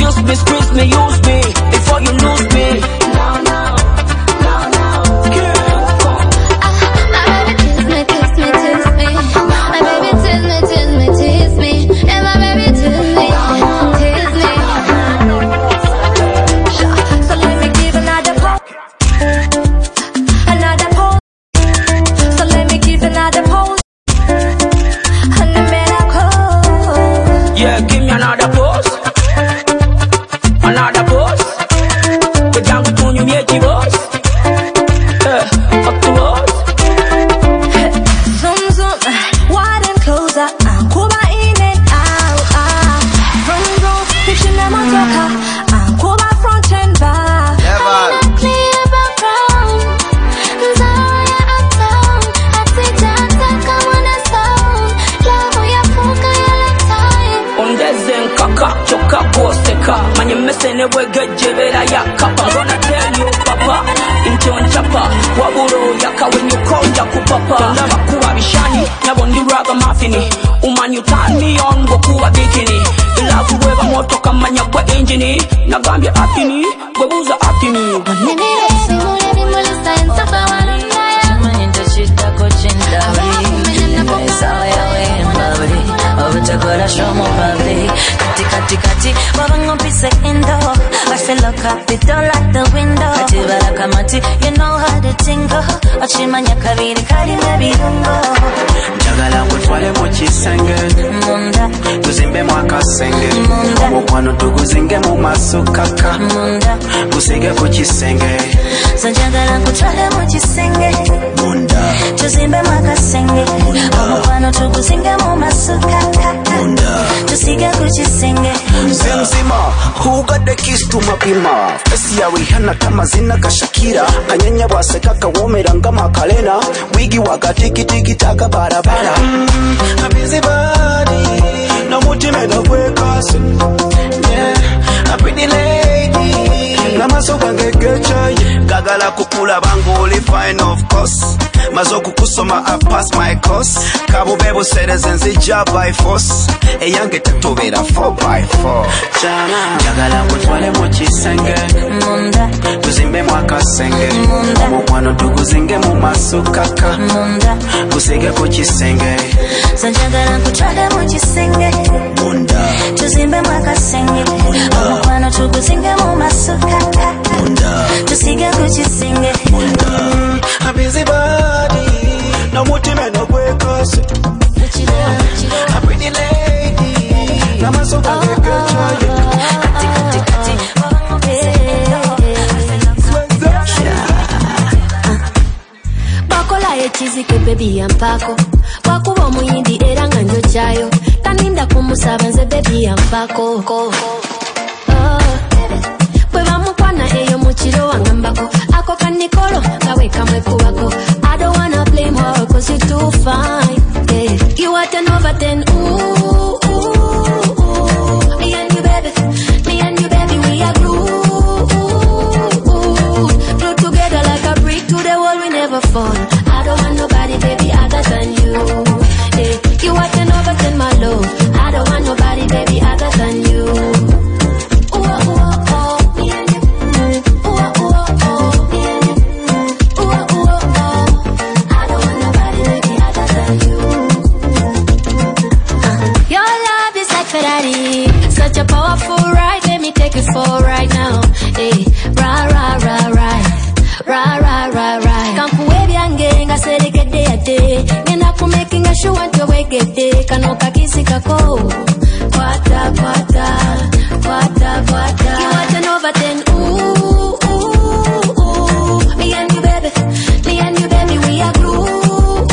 Excuse me, squeeze me, use me before you lose me. No, no, no, no. Girl, come. My baby tease me, tease me, tease me. My baby tease me, tease me, tease me. And my baby tease me, tease me. So let me give another pose, another pose. So let me give another pose, another pose. Yeah, give me another pose, another pose. Go down to you, make it pose. Yeah, fuck the rose. Zoom zoom, wide and closer. I'm Cuba in and out. Ah, front row, picture them on your car. I'm Cuba front and back. Never. I'm not clear background. Zaya uptown. I see Jata come on a sound. Love ya fuka yellow time. Ondeze nkaka, choka koseka. Manye mesene wegejebera yakapa. I'm gonna tell you, papa, into on chapa. Waburo yaka when you call yaku papa. Never kuwa bishani, never ndi raga mafini. Uman you turn me on, gokuwa bikini. Ilafu weba moto kama nyakwa engine. Nagambia apini, webuza apini. Nini resi mule di mule sign sapa walunaya. Chumanyinda chita kochinda wali. Sawa yawe mbabri. Obutakora shomo pabli. Kati kati kati. Wabango pise indo. I say look up, they don't like the window. Kati barakamati. You know how to tingle. Ochimanya kabiri kari mebi rungo. Njagala kutwale mu kisenge Munda, tuzimbe mu akasenge Munda. omukwano tuguzinge mu maaso kaka munda. gusige ku kisenge So njagala nkutwale mu kisenge. munda Tuzimbe makasenge. Omukwano tuguzinge mu masuka kaka. Tusige ku kisenge. mzee mzima who got the keys to mapima esi ya Rihanna tamazina ka Shakira kanyanya bwaseka kawomera nga Makalena wigi wakatikitiki taka barabara a busy body no mutima no kwekase yeah a pretty lady namaso gange gechaye gagala kukula bangu oli fine of course mazoku kusoma I pass my course kabo bebo sereze nzija by force eyange tatobera four by four chana jagala kutwale mu kisenge Munda, tuzimbe mu akasenge Munda. omukwano tuguzinge mu maaso kaka munda. gusige ku kisenge So njagala nkutwale mu kisenge. munda Tuzimbe makasenge. Omukwano tuguzinge mu masuka kaka. Tusige ku kisenge. a busy body no mutima no kwekase a pretty lady namaso gange gechaye Kati kati kati. Bakola ekizike baby yampako. Wakuba omuyindi era nga njo kyayo. Taninda kumusaba nze baby yampako. Oh. Bwe bamukwana eyo mu kiro wangambako. Ako kanikolo nga wekamwekubako. I don't wanna blame her cause you're too fine. Yeah. You are ten over ten. Ooh, ooh, ooh. Me and you baby, me and you baby we are glue. Glue together like a brick to the wall we never fall. I don't want nobody baby other than you. Yeah. You are ten over ten my love. I don't want nobody baby other than you. Ooh, ooh, oh, me and you. Ooh, ooh, oh, me and you. Ooh, ooh, oh. I don't want nobody baby other than you. Uh, Your love is like Ferrari, such a powerful ride. Let me take it for right now. Hey, rah rah rah rah, rah rah rah rah. Kampuwe byange nga seregede ate, ngena kumaking a show until we get there. Kano kakisi kako, kwata kwata, kwata kwata. You are ten over ten, ooh ooh ooh. Me and you baby, me and you baby we are glue.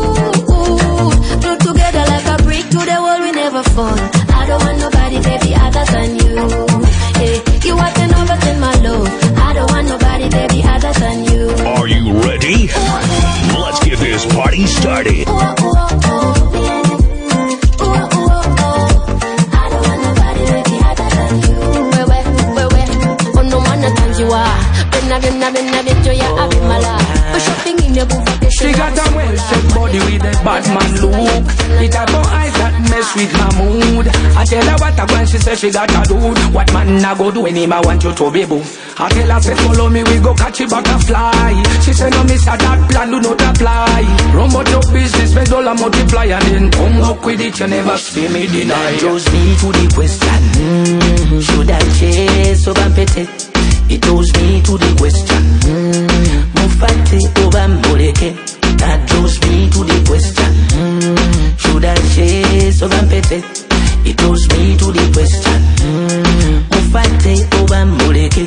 Glue together like a brick to the wall we never fall. I don't want nobody baby other than you. Yeah. You are ten over ten my love. I don't want nobody baby other than you. Are you ready? Let's get this party started. Ooh, ooh, oh, me and you. Ooh, ooh, oh. I don't want nobody baby other than you. Wewe, wewe, ono mwana tanjiwa. Bena, bena, bena, bejo ya abimala. We're shopping in your vacation. She got a well-shaped body with a Batman look. It have no eyes that mess mess with my mood. I tell her what I want, she say she got a dude. What man I go do when him I want you to be boo. I tell her say follow me, we go catch a butterfly. She say no miss that plan, do not apply. Run out your business, make dollar multiply. And then come up with it, you never see me deny. That draws me to the question, mm, should I chase or bampete? It draws me to the question, mm, mufate or bamboleke. That draws me to the question, mm, should I chase or bampete? It draws me to the question, mm, mufate or bamboleke.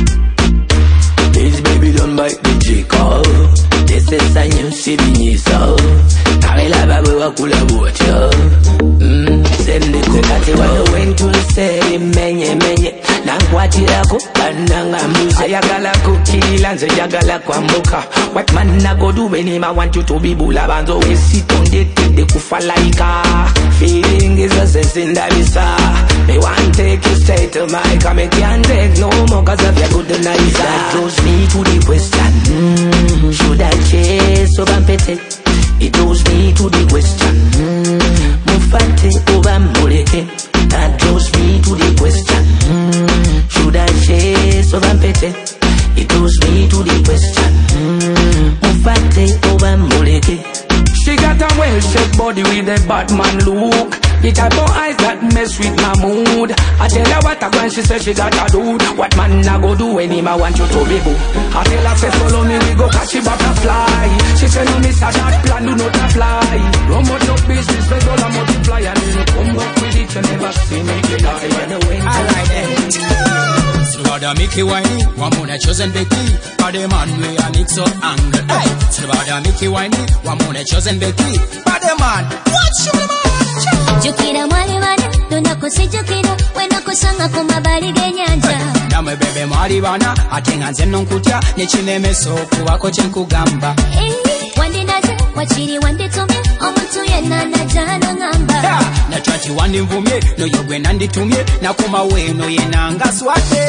This baby don't bite the chico. This is a new city, so Karela babu wakula bocha. Hmm, send it to Kati wa went to say menye menye. Nangwatira ko bananga muze. Ayagala kukila nze jagala kwambuka. What man I go do when him I want you to be bula banzo. We sit on the de kufalaika. Feeling is a sense in the visa. Me want take you straight to my car. Me can't take no more cause of your good night. That draws me to the question, mm, should I chase or bampete? It draws me to the question, mm, mufate or bamboleke. That draws me to the question, mm, should I chase or bampete? It draws me to the question, mm, mufate or bamboleke. She got a well-shaped body with a Batman look. The type of eyes that mess with my mood. I tell her what I want, she say she got a dude. What man I go do when him I want you to be boo. I tell her say follow me, we go catch a butterfly. She say no miss a that plan, do not apply. Run out your business, make all I multiply. And then you come back with it, you never see me deny. Alright then. Slaughter Mickey Winey, one more chosen Becky. For the man we a mix up angle. Hey, Slaughter Mickey Winey, one more chosen Becky. For the man, watch you man. Jukira mwali wana, dona kusijukira. Wena kusanga kumabali genyanja. Namwe bebe mwali wana, atenga nze nonkutya. Nechinemeso kubako chenkugamba. Eh, wandi naze, wachiri wandi tumye. Omuntu yena najana ngamba. Na chwachi wandi mvumye, no yogwe nandi tumye. Na kuma weno yena nga swate.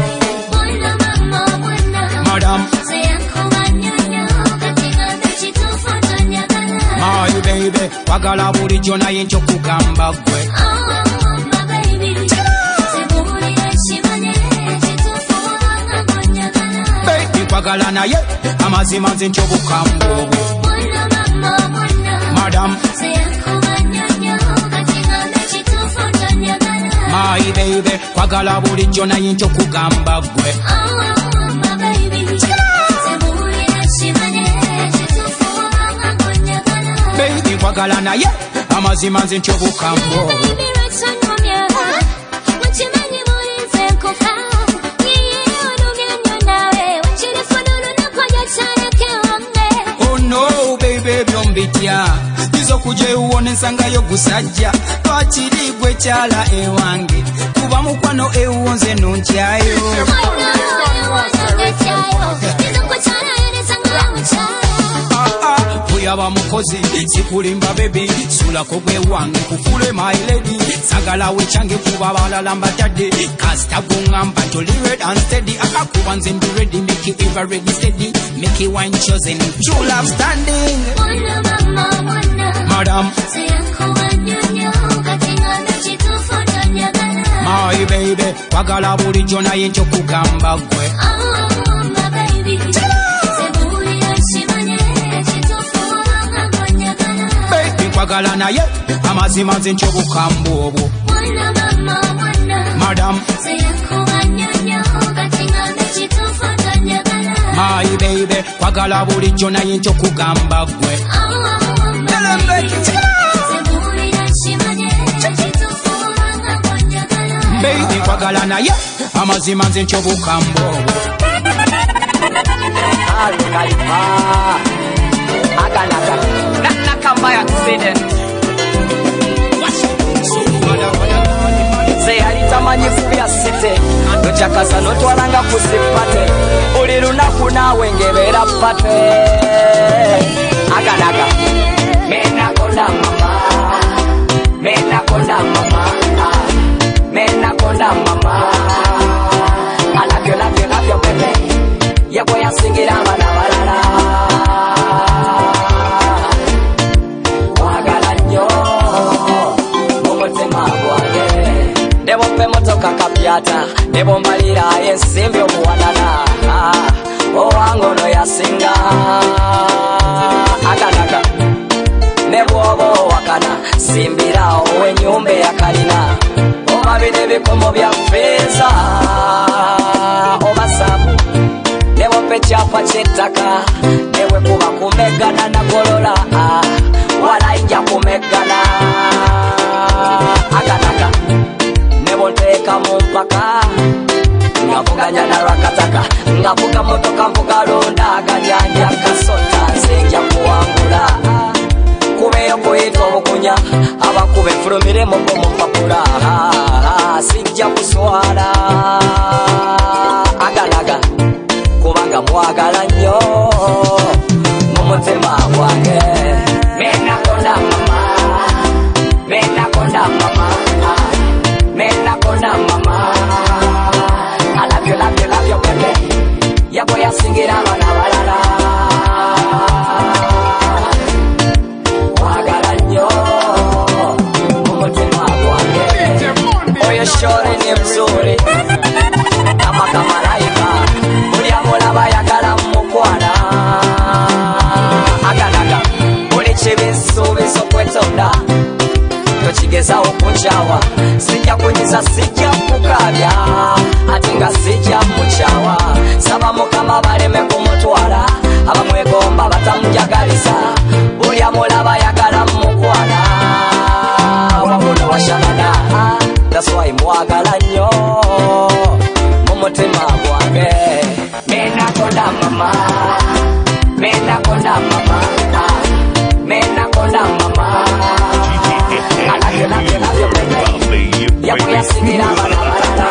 Mwana mama mwana. Madam. Seyankuwa nyanya, katinga mechi tufoto nyagana. My baby, wagala buri jona yencho kugamba gwe. Oh, my baby. Seburi yeshimanye, chitufuwa ngango nyagana. Baby, wagala na ye, amazima zincho bukambo. Mwana mama mwana. Madam. Seyankuwa nyanya, katinga mechi tufoto nyagana. My baby, wagala buri jona yencho kugamba gwe. Oh, my baby. Seburi yeshimanye, chitufuwa ngango nyagana. Baby, wagala na ye, amazima zincho bukambo. Baby, let's on your heart. What you mean you want to cook out? Yeah, no me nawe. What you for no no kwa yachana ke Oh no, baby, byombitia. Izo kuje uone nsanga yo gusajja. Twachiri gwe chala ewange. Kuba mukwano ewonze nonchayo. Yaba mukozi sikulimba baby sula kogwe wange kufule my lady sagala wechange kuba balala mbatade kasta kungamba to live and steady akakuba nze ndi ready make you ever ready steady make you one chosen true love standing mwana mama mwana madam seyankuwa nyanya katinga mechi tufoto nyagana my baby wagala buli jona yencho kugamba gwe oh my baby sebuli yashimanye kwagala naye amazima nze ncho bukambo obwo mwana mama mwana madam seyankuwa nyanya katinga mechi tufoto nyagana my baby kwagala buli jona yencho kugamba gwe oh my baby sebuli yashimanye chitufuwa ngango nyagana baby kwagala naye amazima nze ncho bukambo obwo Al-Khalifa Agalaga Nana come by accident Say alitamanyi fuya site Nochakasa notwalanga kusipate Uli lunaku nawe ngebera pate Agalaga Mena konda mama Mena konda mama Mena konda mama I love you, love you, love you baby Yeah boy I sing it I'm a balala katoka kapyata nebombalira ensimbi omuwanana owangono yasinga akanaka nebwoba owakana simbira owenyumba eyakalina obabire bikomo bya ffeeza oba saabu nebopa ekyapa ky'ettaka newe kuba kumegana nagolola walayinja kumegana akanaka nebonteeka mu mpaka nga vuganya na lwakataka nga vuga motoka mvuga londa aganyanja kasota nzenja kuwangula kubeyo kuyita obukunya abakube fulumire mugo mu mpapula sijja kuswala aganaga kubanga mwagala nnyo mu mutima gwange menakonda mama menakonda mama menakonda mama I love you, love you, love you, baby. Ya voy a seguir a la balada. Wagaraño, como te mago, oye shore ni mzuri, kama kamalaika, uliamo la vaya kala mukwana. Aganaga, ulichibisu biso kwetonda. Tochigeza okuchawa sijja kunyiza sijja kukabya ati nga sijja muchawa saba mukama baleme kumutwala abamwegomba batamujagaliza buli amulaba yagala mukwana wamuno washamana that's why mwagala nnyo mu mutima gwange menakonda mama menakonda mama menakonda mama I love you, love you, love you, baby. Ya voy a seguir a la balada.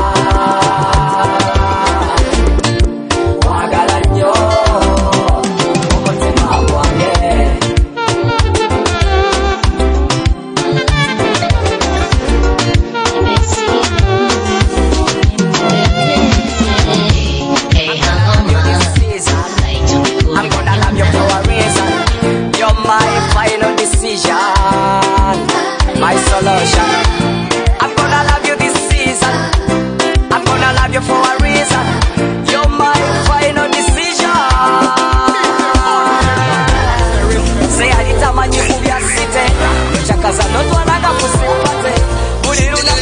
Wagaraño, como te mago ayer. Hey, I'm gonna love you for a reason. You're my final decision. My solution. I'm gonna love you this season. I'm gonna love you for a reason. You're my final decision. Say I did a man you move your city. Chakaza not one I got to see. Buliruna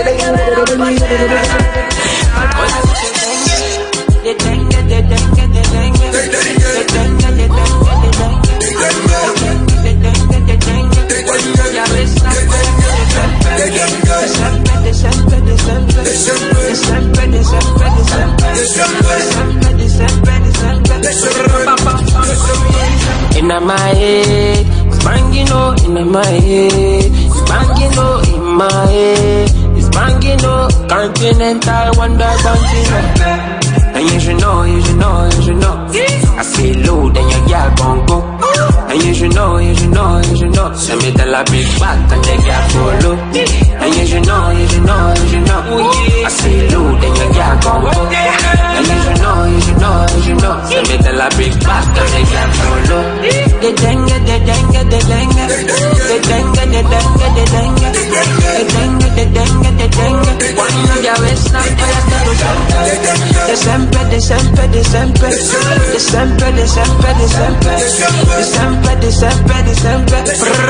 in my head, it's banging oh, in my head, it's banging oh, in my head, it's banging oh, continental wonder continent. And you should know, you should know, you should know. I see low, then your girl gon' go. And you should know, you should know, you should know. Send me tell a big back and they get follow. And you should know, you should know, you should know. I see low, then your girl gon' go. And you should know, you should know, you should know. Send me tell a big back and they get follow. The dengue, the dengue, the dengue. The dengue, the dengue, the dengue. The dengue, the dengue, the dengue. One of your best not for your the sempre, the sempre, the sempre, the sempre, the sempre, the sempre, the sempre, the sempre, the sempre.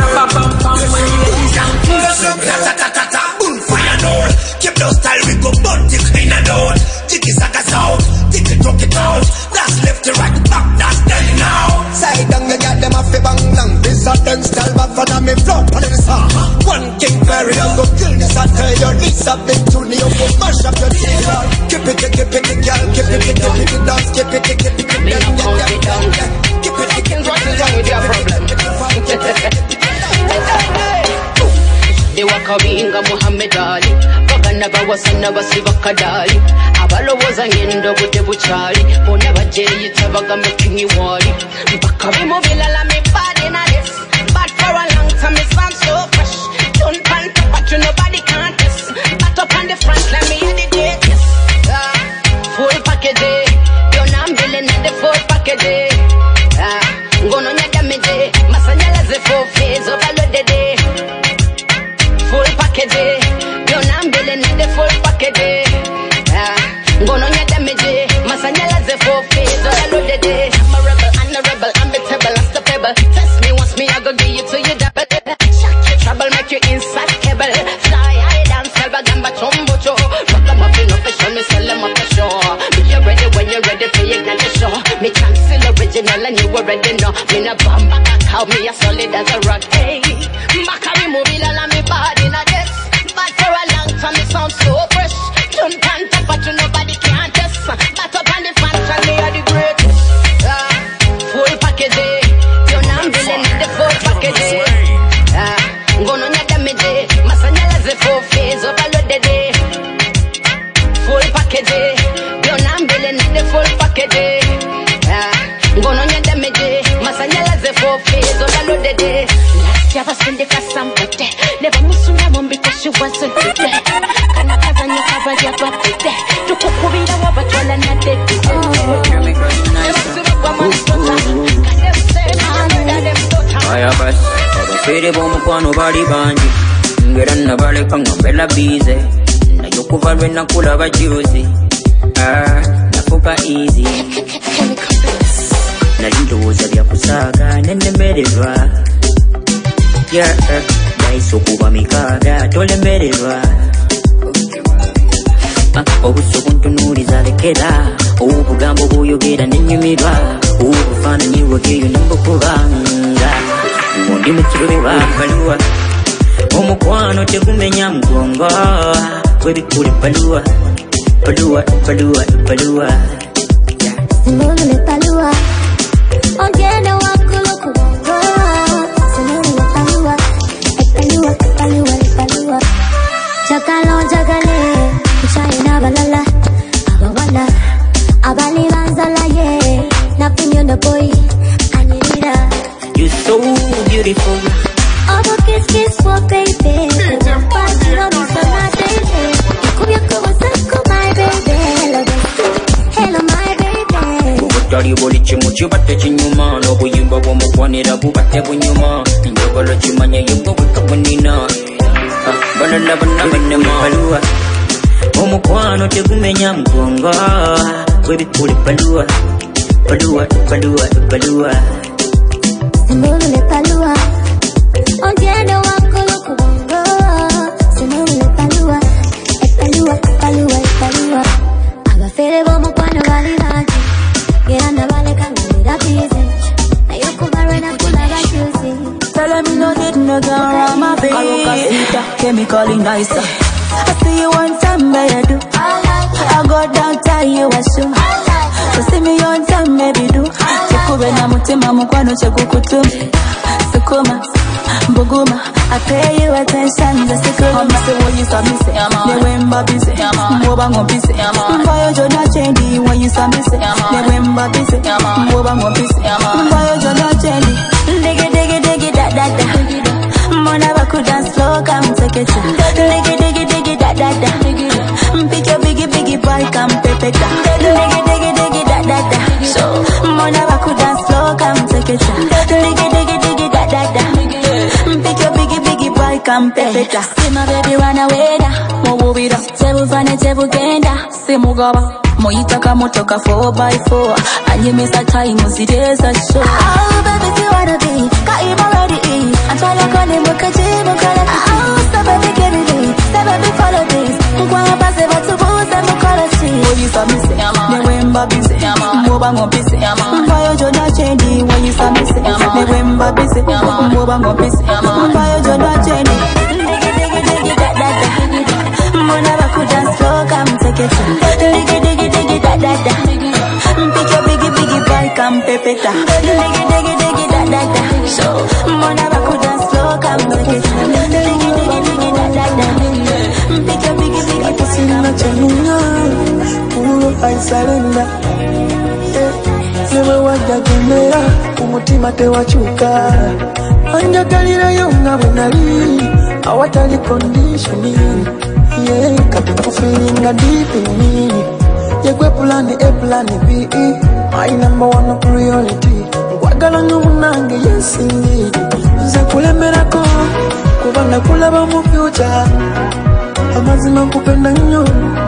Fire door, keep those style we go burn the clean and out. Tiki saka sound, tiki drop it out. That's left to right, back, that's standing now. Side down, you got them off the bang long. This a them style, but for them me flow on the song. One king Perry, I'll go kill this. I tell you, this a big tune, you go mash up your tail. Keep it, keep it, keep it, girl, keep it, keep it, keep it, dance, keep it, keep it, keep it, keep it, keep it, keep it. What is wrong with your problem? They walk away in Muhammad Ali. Bagana bawasana basibakadali. Abalowoza ngendo gute buchali. Bona bajeyi tabaga making you worry. Bakabe movila la me body na this. But for a long time it's I'm so fresh. Don't pan top but you nobody can't test. Back up on the front let me hear the greatest. Ah, full package. You're not billing at the full package. Ah, ngono nyada meje. Masanyala ze full phase overloaded. Full package, you're not billing at the full package. Ngono nya damage, masanyala ze for face, all I loaded it. I'm a rebel, I'm a rebel, I'm unbeatable, unstoppable. Test me once, me I go give you to you double. Shock your trouble, make you insackable. Fly high dance, selva gamba chombocho. Rock them up in the show, me sell them up the show. Be you ready when you're ready for ignite the show. Me cancel original and you already know. Me na bomb back a cow, me as solid as a rock. Hey, Macari mobile and me body in a desk. But for a long time, me sound so fresh. Don't can't tap but you nobody can't test. Back up on the fans and they are the greatest. Uh, full package, you know I'm feeling the full package. Uh, Ngono nya damage, masanyala ze full phase overloaded. Full package, you know I'm feeling the full package. Uh, Ngono nya damage, masanyala ze full phase overloaded. Last year was in the casam but never miss una mom because she wasn't there. Kana kazanya kabaja batete. Tukukubira wabatwala na date. Aya bas, abafere b'omukwano bali bangi ngera nabaleka nga mbela bize naye okuva lwe nakulaba juzi nafuka easy nali ndowooza byakusaaga nenemererwa nayise okuba mikaaga tolemererwa obusobo ntunuuliza lekera obugambo bw'oyogera nenyumirwa obufaananyi bwogeeyo nimbukubanga ngondi mu kiruba baluwa omukwano tegumenya mugongo webikule baluwa baluwa baluwa baluwa Simulule baluwa ogenda waggulu ku bongo Simulule baluwa baluwa baluwa baluwa Chakalo jagale kuchaye n'abalala abawala abali banzala ye napinyo na boy anyirira. You so beautiful. Oh, kiss kiss for baby. Party on me so my baby. Kuya kuwa sako my baby. Hello hello my baby. Ubutali buli kimu kibate kinyuma n'obuyimba bw'omukwanira bubate bunyuma njagala kimanye yebwe bwekabunina balala bonna bannema baluwa omukwano tegumenya mugongo webikule baluwa baluwa baluwa baluwa Simulule baluwa ogenda waggulu ku bongo Simulule baluwa baluwa baluwa baluwa abafere b'omukwano bali bangi era nabaleka nga bera bize naye okuva lwe nakulaba juzi. Tell them you no need no girl around my baby. Carocasita, chemically nicer. I see you one time, better do. I go down, tie you a shoe. So see me on time, maybe do. Chekube na mutima mukwano chekukutum. Sukuma, mbuguma. I pay you attention, just sukuma. I'm say what you saw me say. Newemba busy, mwoba busy. Mbayo jona chendi, when you saw me say. Newemba busy, mwoba busy. Mbayo jona chendi. Diggy diggy diggy da da da. Mona baku dance slow, come take it. Diggy diggy diggy da da da. Pick your biggie biggie boy, come pepe da. Diggy diggy diggy da da da. So Mona baku dance slow, come take it. Diggy diggy diggy da da da. Pick your biggie biggie boy, come pepe da. See my baby run away da. Mowubira, tebu fane tebu genda. See mugaba. Moyitaka motoka four by four. And you miss a time, uzideza show. Oh baby, if you wanna be, got him already in. I'm trying to call him, look at him, look at him. Oh, stop baby, get it in. Stop baby, follow this. Mkwanga pass it, but to boost and mukalachi. When you saw me say, Newemba busy, mwoba ngo busy. Mbayo jona chendi, when you saw me say, Newemba busy, mwoba ngo busy. Mbayo jona chendi. Diggy diggy diggy da da da. Mona baku dance slow, come take it. Diggy diggy diggy da da da. Pick your biggie biggie boy, come pepe da. Diggy diggy diggy da da da. So Mona baku dance slow, come take it. Diggy diggy diggy da da da. Pick your biggie biggie pussy na chenuna. Ulo I surrender. Sewe wajja kumera, umutima tewakyuka. Anjagalira yonna bwe nali, awatali conditioning. Yeah, kati kufilinga deep in me. Yegwe plan A, plan B. My number one priority. Wagala n'omunange yes indeed. Nze kulemerako, kubanga kulaba mu future. Amazima nkupenda nnyo,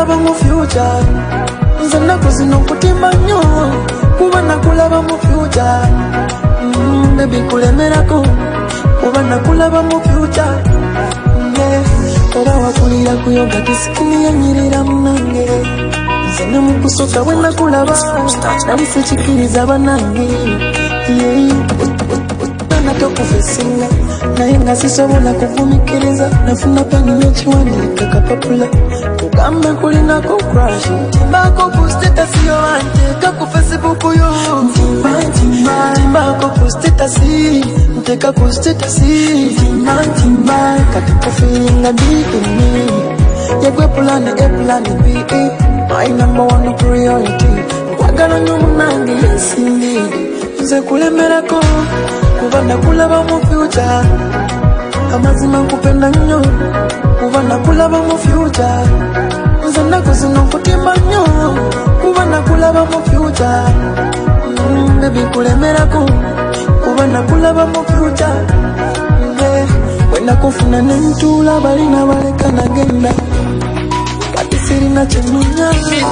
nakulaba mu future nze nakuzino kutimba nnyo kuba nakulaba mu future mm, baby kulemerako kuba nakulaba mu future yeah. Oba wakulira kuyoga kisikini yanyirira munange nze ne mu kusoka bwe nakulaba nali sikikiriza banange yeah. Natokufesinga naye nga sisobola kuvumikiriza nafuna peni y'ekiwandiika kapapula kugambe kulinako crash timbako ku status yo anteeka ku Facebook yo ntimba ntimba timbako ku status nteeka ku status ntimba ntimba kati kufiringa dini yegwe plan A plan B my number one priority kwagala nnyo munange yes indeed nze kulemerako kuba nakulaba mu future amazima nkupenda nnyo kuba nakulaba mu future nze nakuzino kutimba nnyo kuba nakulaba mu future mm, baby kulemerako kuba nakulaba mu future yeah. Wenda kufuna nentuula balina baleka nagenda kati sirina kyemunya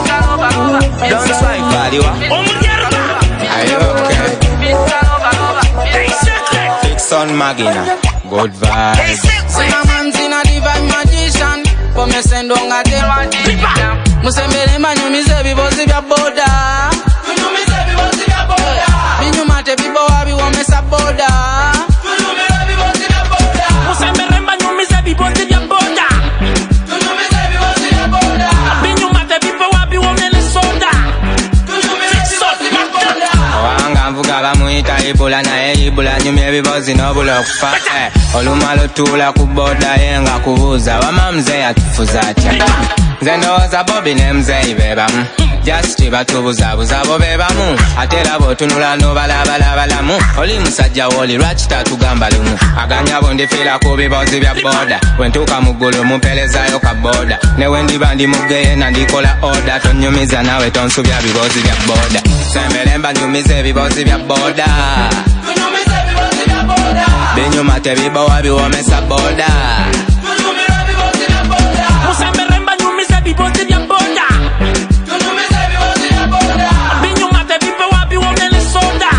Son Magina, good vibes. See my man's in a divine magician. For me send on a day one digital. Musembele manyu misebi bozi vya boda. Manyu misebi bozi vya boda. Minyu mate bibo wabi wame sa boda. Manyu misebi bozi vya boda. Musembele manyu misebi bozi vya boda. Manyu misebi bozi vya boda. Minyu mate bibo wabi wame le soda. Manyu misebi bozi vya boda. Wanga mvuga bamuita Ibula na Ibula nyumi ebibozi nobula okufa eh. Olumalo tula kuboda yenga kubuza wama mzee atufuza atya nze ndowooza Bobby ne mzee bebamu just batubuzabuza bo bebamu ate era bw'otunula n'obalabalabalamu oli musajja w'oli lwaki tatugamba lumu aganyabo ndifiira ku bibozi bya boda bwentuuka mu ggulu mumpeerezaayo ka boda ne we ndiba ndi mugeye na ndikola oda tonnyumiza nawe tonsubya bibozi bya boda sembere mba nyumiza ebibozi bya boda binyuma tebibowa biwomesa boda Musembere mba nyumiza bibozi bya boda binyuma tebibowa biwomele soda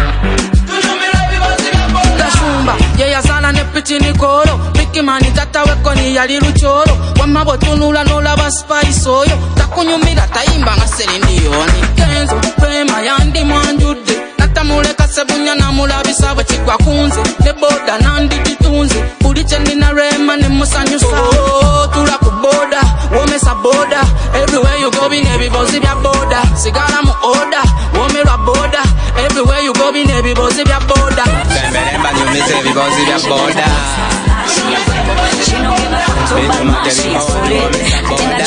Kashumba yeyazala ne piti nikolo Bikimani tata wekoni yali lucholo Wamabo tunula nola baspice oyo Takunyumira tayimba nga serindiyoni Kenzo prema yandi mwanjude Natamuleka sebunya na mulabisa bwe kigwa kunze ne boda nandi titunze buli kye nina rema ne musanyusa oh, tula ku boda womesa boda everywhere you go bine ebibozi bya boda sigala mu order womerwa boda everywhere you go bine ebibozi bya boda sembere mba nyumiza ebibozi bya boda binyuma tebibowa biwomesa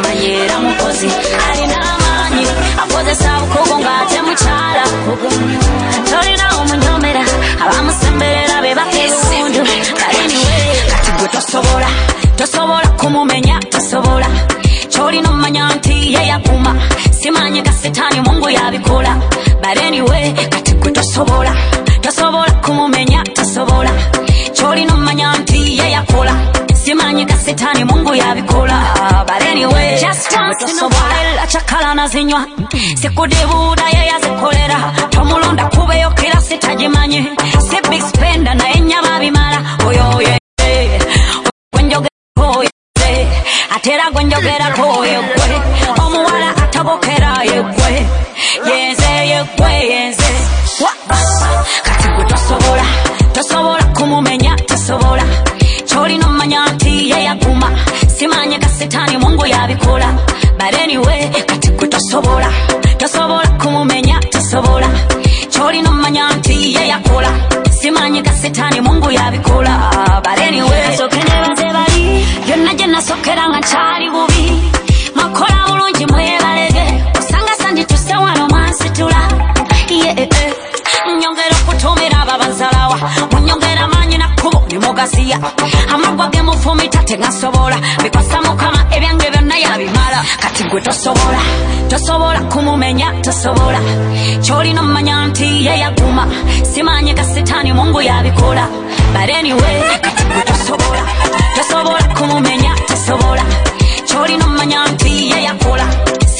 boda akozesa bukugu ng'ate mukyala tolina omunyomera abamusemberera be bakesundu kaliniwe kati gwe tosobola tosobola kumumenya tosobola kyolina omumanya nti ye yakuma simanyi ga setaani mungu yabikola but anyway kati gwe tosobola tosobola kumumenya tosobola kyolina omumanya nti ye yakola simanyi ga setaani mungu yabikola but anyway just once in a while achakala nazinywa sikudibuuda ye yazikolera tomulonda kubeyo kira sitagimanyi si big spender naye nnyaba bimala oyoye gwenjogerako ye atera gwenjogerako ye gwe omuwala atagokera ye gwe yenze ye gwe yenze kati gwe tosobola tosobola kumumenya tosobola kyolina omumanya nti ye yakuma simanyi ga setaani mungu yabikola but anyway kati gwe tosobola tosobola kumumenya tosobola kyolina omumanya nti ye yakola simanyi ga setaani mungu yabikola but anyway nasooke nebanze bali byonna gye nasookera nga nkyali bubi makola bulungi mwebalege osanga sandituse wano mwansitula yeah. Nyongera okutumira ababazalawa munyongera maanyi nakkubo ne mugasiya amagwa ge mufumita tengasobola bikwasa mukama ebyange byonna yabimala kati gwe tosobola tosobola kumumenya tosobola kyolina omumanya nti ye yaguma simanyi ga setaani mungu yabikola but anyway kati gwe tosobola tosobola kumumenya tosobola kyolina omumanya nti ye yakola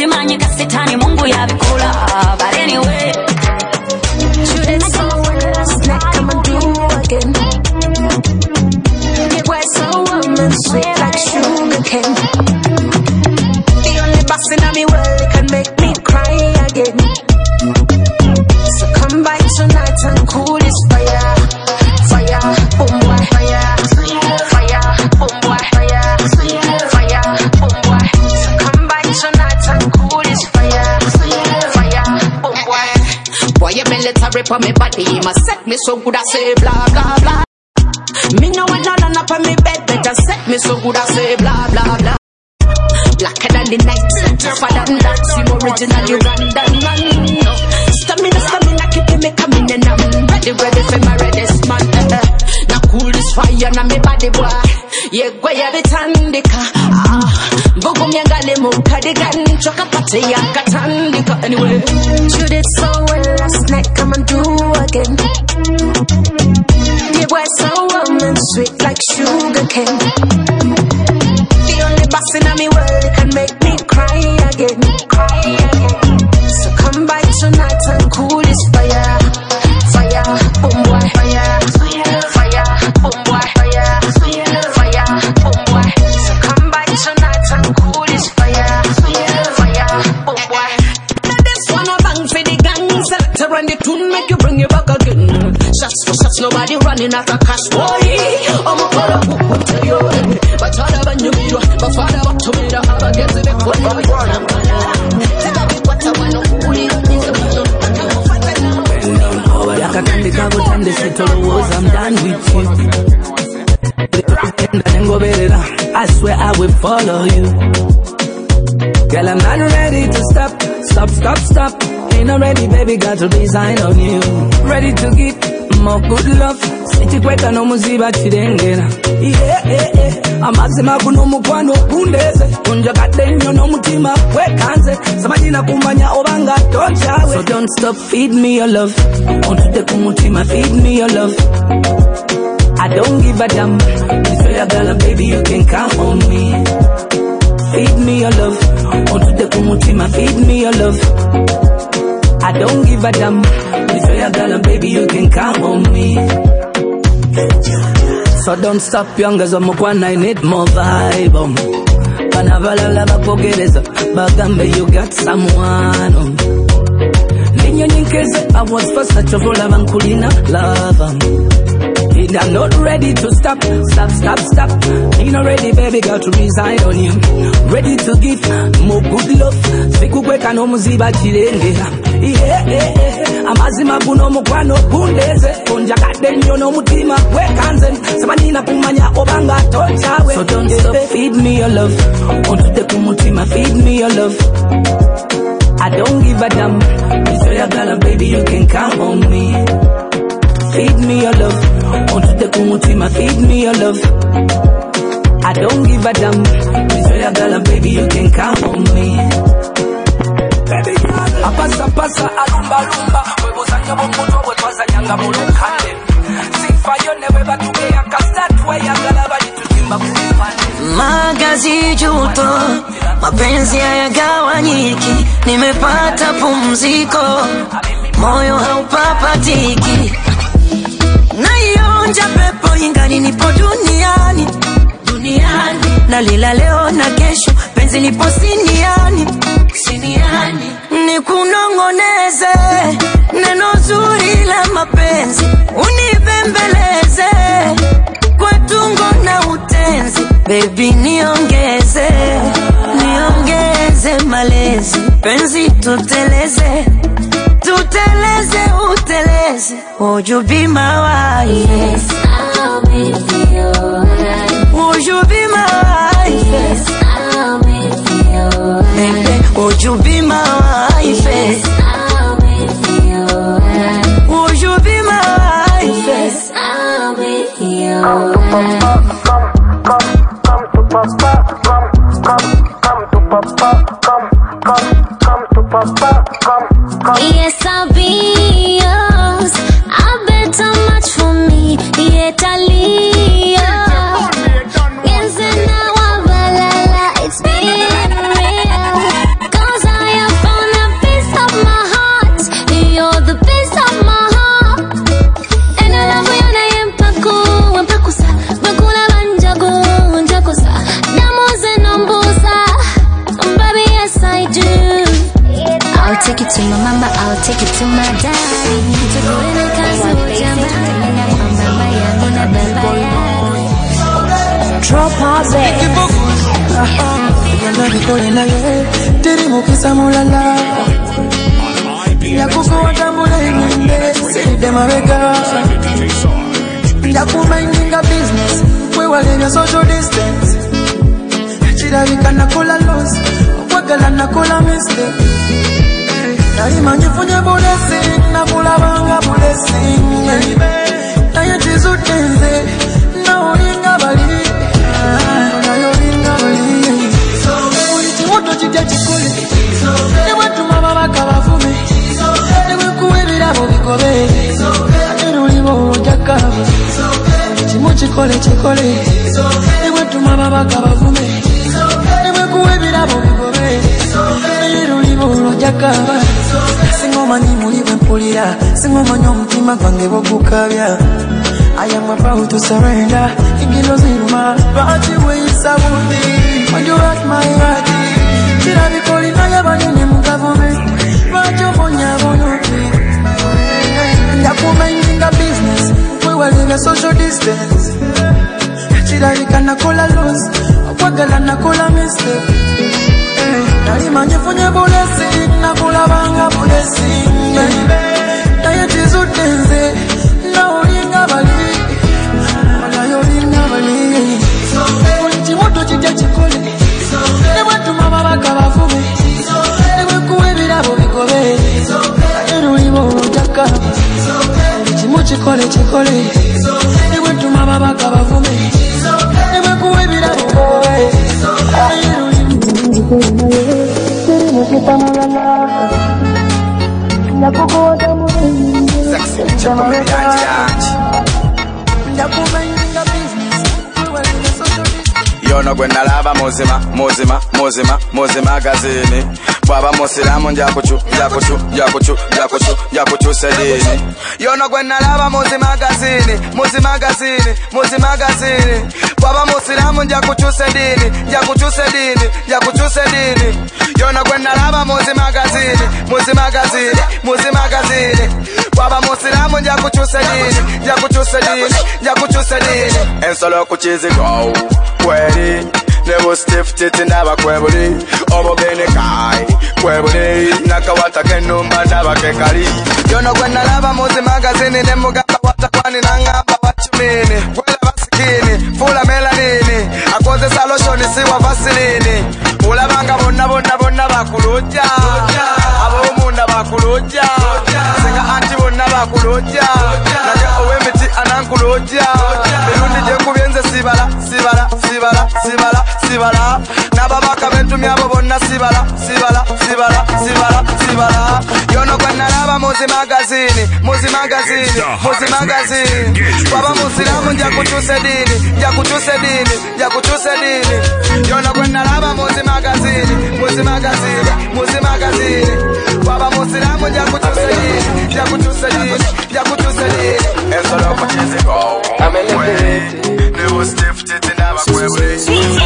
simanyi kasitani Mungu yabikula. But anyway, you did so well last night, come and do again. You were so warm and sweet like sugar cane. The only boss in my world can make me cry again. So come by tonight and cool this fire. Fire, boom boy, fire. Fire, boom boy, fire. Fire, boom boy. So come by tonight and cool this fire. Fire, boom boy. Boy, you military for me body, must set me so good I say blah blah blah. Me no want none up on me bed, better set me so good I say blah blah blah. Blacker than the night, tougher than that, seem original Ugandan man. Stamina, stamina, keep me coming and I'm ready, ready for my reddest man. Uh, uh. Now cool this fire na me body boy. Yeah, go ya bitandika. Ah, bogo miangale mukadigan, choka pate ya katandika. Anyway, you did so well last night, come and do again. You were so warm and sweet like sugar cane. The only boss in my world can make me cry again. Cry again. So come by tonight and cool this fire. Fire, boom boy, fire. Fire, boom boy, fire. Fire, boom boy. So come by tonight and cool this fire. Fire, boom boy. Now this one a bang for the gang. Select run the tune, make you bring it back again. Shots for shots, nobody running out of cash. Boy, I'm a call up, who tell you. But all of you me, but father up to me, the have a get to the point. I'm gonna take a bit what I want to pull it. Yakatandika butandise tolowooza I'm done with you. I swear I will follow you. Girl, I'm not ready to stop. Stop, stop, stop. Ain't not ready, baby, got to resign on you. Ready to give more good love. Sichikweka no muziba chidengera. Yeah, yeah, yeah. Amazima kuno mukwano kundeze. Kunja kadenyo no mutima wekanze. Samajina kumanya obanga don't chawe. So don't stop, feed me your love. Ontute kumutima, feed me your love. I don't give a damn. If you're a girl, baby, you can count on me. Feed me your love. Ontute kumutima, feed me your love. I don't give a damn. If you're a girl, baby, you can count on me. So don't stop, youngers, I'm one, I need more vibe. Um. Panavala lava pogereza, bagambe you got someone. Um. Ninyo ninkeze, I was first at your love and kulina love. Um. I'm not ready to stop, stop, stop, stop. Ain't not ready, baby, got to resign on you. Ready to give more good love. Sikukweka no muziba chirengera. Yeah, yeah, yeah. Amazima kuno mukwano kundeze. Konja kadenyo no mutima wekanze. Samanina kumanya obanga tochawe. So don't stop, feed me your love. Ontute kumutima, feed me your love. I don't give a damn. If you're a girl, baby, you can count on me. Feed me your love. Ontute kumutima, feed me your love. I don't give a damn. If you're a girl, baby, you can count on me. Baby, apasa pasa alumba lumba. Webo zanya bomuto wetwa zanyanga mulukande. Sifa yone weba tugeya kastatu we yangala bali tutimba kulipande. Magazi juto, mapenzi hayagawanyiki. Nimepata pumziko, moyo haupapatiki. Naionja pepo ingani nipo duniani. Duniani nalila leo na kesho, penzi lipo siniani. Siniani nikunongoneze, neno zuri la mapenzi. Unibembeleze, kwa tungo na utenzi. Baby niongeze, niongeze malezi. Penzi tuteleze, tuteleze uteleze. Would you be my wife? Yes, I'll be your wife. Would you be my wife? Yes, I'll be your wife. Baby, would you be my wife? Yes, I'll be your wife. Would you be my wife? Yes, I'll be your wife. Come, come to Papa, come, come, come to Papa, come, come, come to Papa, come, come. Yes, I'll be yours. I bet how much for me, yet I leave. Yes, and now I'm la la, it's been real. Cause I to my mama, I'll take it to my daddy. Tukuene kazi ujamani, mama yangu na baba yangu. Drop our bed. Yanda nikole na ye, tiri mukisa mulala. Ya kufuata mule ngende, side maweka. Ya kumaininga business, we wale na social distance. Chida wika na kola loss, wakala na kola mistake. Na ima njifunye blessing, na kula banga blessing. Na ye jizu tenze, na ulinga bali. Na yolinga bali. Uliti woto chidya chikole, ni watu mama waka wafume. Ni wikuwe bilabo bikobe, ni ulibo ujakaba. Uliti mo chikole chikole, ni watu mama waka wafume. Ni wikuwe bilabo bikobe, ni ulibo ujakaba. Singoma ni muliwe mpulira, singoma nyo mtima kwange bokukabya. I am about to surrender. Ingilo ziruma, but you way sabuti. When you hurt my heart, did I be calling I have a name in government? But you bonya bonuti. Yaku minding a business, we were in a social distance. Did I be kana kola loss? Wakala na kola mistake. Nalima nyefunye blessing, na kola banga blessing. Na yetizu tenze, na ulinga bali. Na yolinga bali. Uliti woto chidya chikole, ni watu mama waka wafume. Ni wikuwe bilabo bikobe, ni ulibo ujakaba. Uliti mo chikole chikole, ni watu mama waka wafume. Ni wikuwe bilabo bikobe, ni ulibo Yono gwe nalaba muzima, muzima, muzima, muzima magazini. Bwaba musiramu njakuchu, njakuchu, njakuchu, njakuchu, njakuchu sedini. Yono gwe nalaba muzima magazini, muzima magazini, muzima magazini. Bwaba musiramu njakuchu sedini, njakuchu sedini, njakuchu sedini. Yono gwe nalaba muzima magazini, muzima magazini, muzima magazini. Bwaba musiramu njakuchu sedini, njakuchu sedini, njakuchu sedini. Ensolo kuchizigo. Kweli, nebo stiff titi naba kwebuli. Obo bene kai, kwebuli. Nakawata kenumba naba kekari. Yono gwe nalaba muzi magazini. Nemugamba watakwani nangamba wachumini. Gwela basikini, fula melanini. Akoze saloshoni siwa vasilini. Ulabanga bonna bonna bonna bakuluja. Abo umunda bakuluja. Senga anti bonna bakuluja. Naga owe miti anankuluja. Birundi jengu bienze sibala, sibala, sibala, sibala, sibala. Nababaka bentu myabo bonna sibala, sibala, sibala, sibala, sibala. Yono gwe nalaba muzi magazini, muzi magazini, muzi magazini. Baba musiramu njakuchuse dini, njakuchuse dini, njakuchuse dini. Yono gwe nalaba muzi magazini, muzi magazini, muzi magazini. Baba musiramu njakuchuse dini, njakuchuse dini, njakuchuse dini. Ensolo kuchizigo, I'm elevated. Never stiff titi naba kwebuli.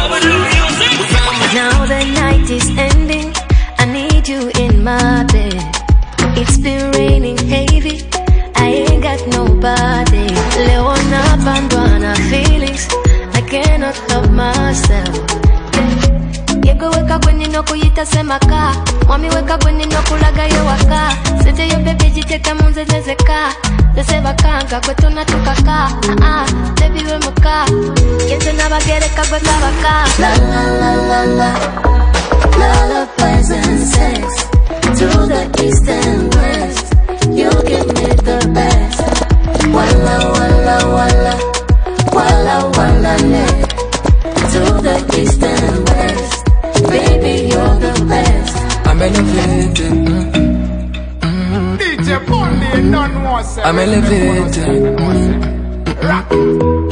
Now the night is ending, I need you in my bed. It's been raining heavy, I ain't got nobody. Leo napandwa na feelings, I cannot help myself. Yego weka kwenye no kuyita semaka, mwami weka kwenye no kulaga yo waka. Sete yo bebe jiteke munze zezeka, zese bakanga kwetu na tukaka. Ah ah, baby we muka, kente na bagere kagwe kabaka. La la la la la, lullabies and sex, to the east and west, you give me the best. Walla walla walla, walla walla ne, to the east and west. Baby, you're the best. I'm elevated. Mm-hmm. Mm-hmm. D J Pondy, none more. I'm elevated. Mm-hmm.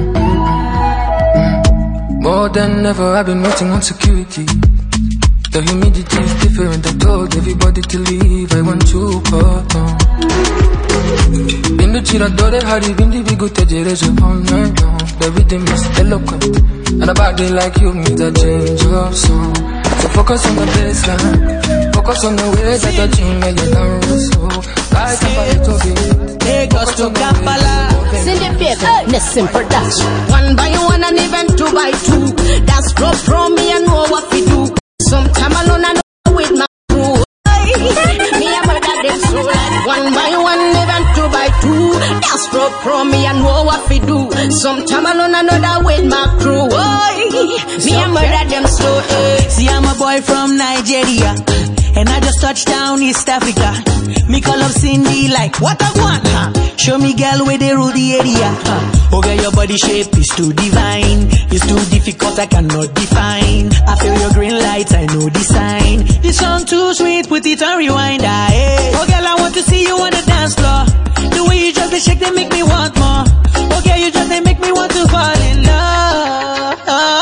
Mm-hmm. More than ever, I've been waiting on security. The humidity is different. I told everybody to leave. I want to cut on. Bindi chiradore hari bindi bigutegereje all night long. The rhythm is eloquent, and a body like you means a change of song. So focus on the baseline, Focus on the ways that you're changing, you know, so light up a little bit. Lagos to Kampala. Cindy Baker, Nessim Production. One by one and even two by two. That's pro pro me and know what we do. Sometime alone I know with my crew. Me and murder them so like one by one, even two by two. That's pro pro me and know what we do. Sometime alone I know that with my crew. Me and murder them so. See, I'm a boy from Nigeria, and I just touched down East Africa. Me call up Cindy like, what I want, huh? Show me girl where they rule the area, huh? Okay, your body shape is too divine. It's too difficult, I cannot define. I feel your green lights, I know the sign. This song too sweet, put it on rewind, ah, hey. Oh girl, I want to see you on the dance floor. The way you just they shake, they make me want more. Okay, you just they make me want to fall in love.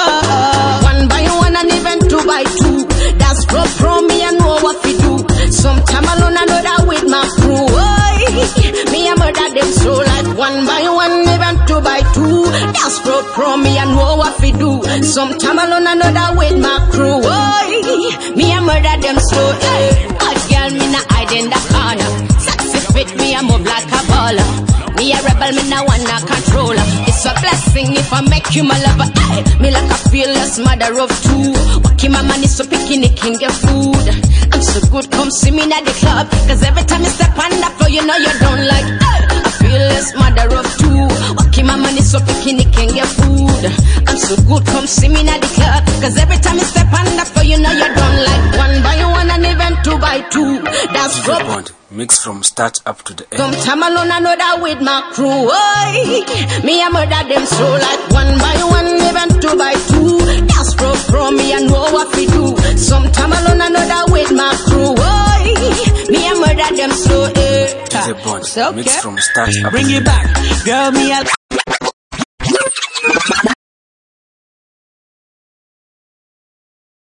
One by one and even two by two. That's pro pro me and know what we do. Sometime alone I know that with my crew. Oy, me and murder them so like one by one, even two by two. That's pro pro me and know what we do. Sometime alone I know that with my crew. Oy, me and murder them so. Hot girl me not hide in the corner. Sexy fit me I move like a baller. Me a rebel, me no one a controller. It's a blessing if I make you my lover. Ay, me like a fearless mother of two. Walking my money so picking it can get food. I'm so good, come see me at the club. Cause every time you step on the floor, you know you don't like. Ay, a fearless mother of two. Walking my money so picking it can get food. I'm so good, come see me at the club. Cause every time you step on the floor, you know you don't like. One by one and even two by two. That's rope. Mix from start up to the end. Sometime alone I know that with my crew. Oy, me I murder them so like one by one, even two by two. That's pro pro me I know what we do. Sometime alone I know that with my crew. Oy, me I murder them so. Eh. The bond. Okay. Mix from start up. Bring it back, girl. Me I.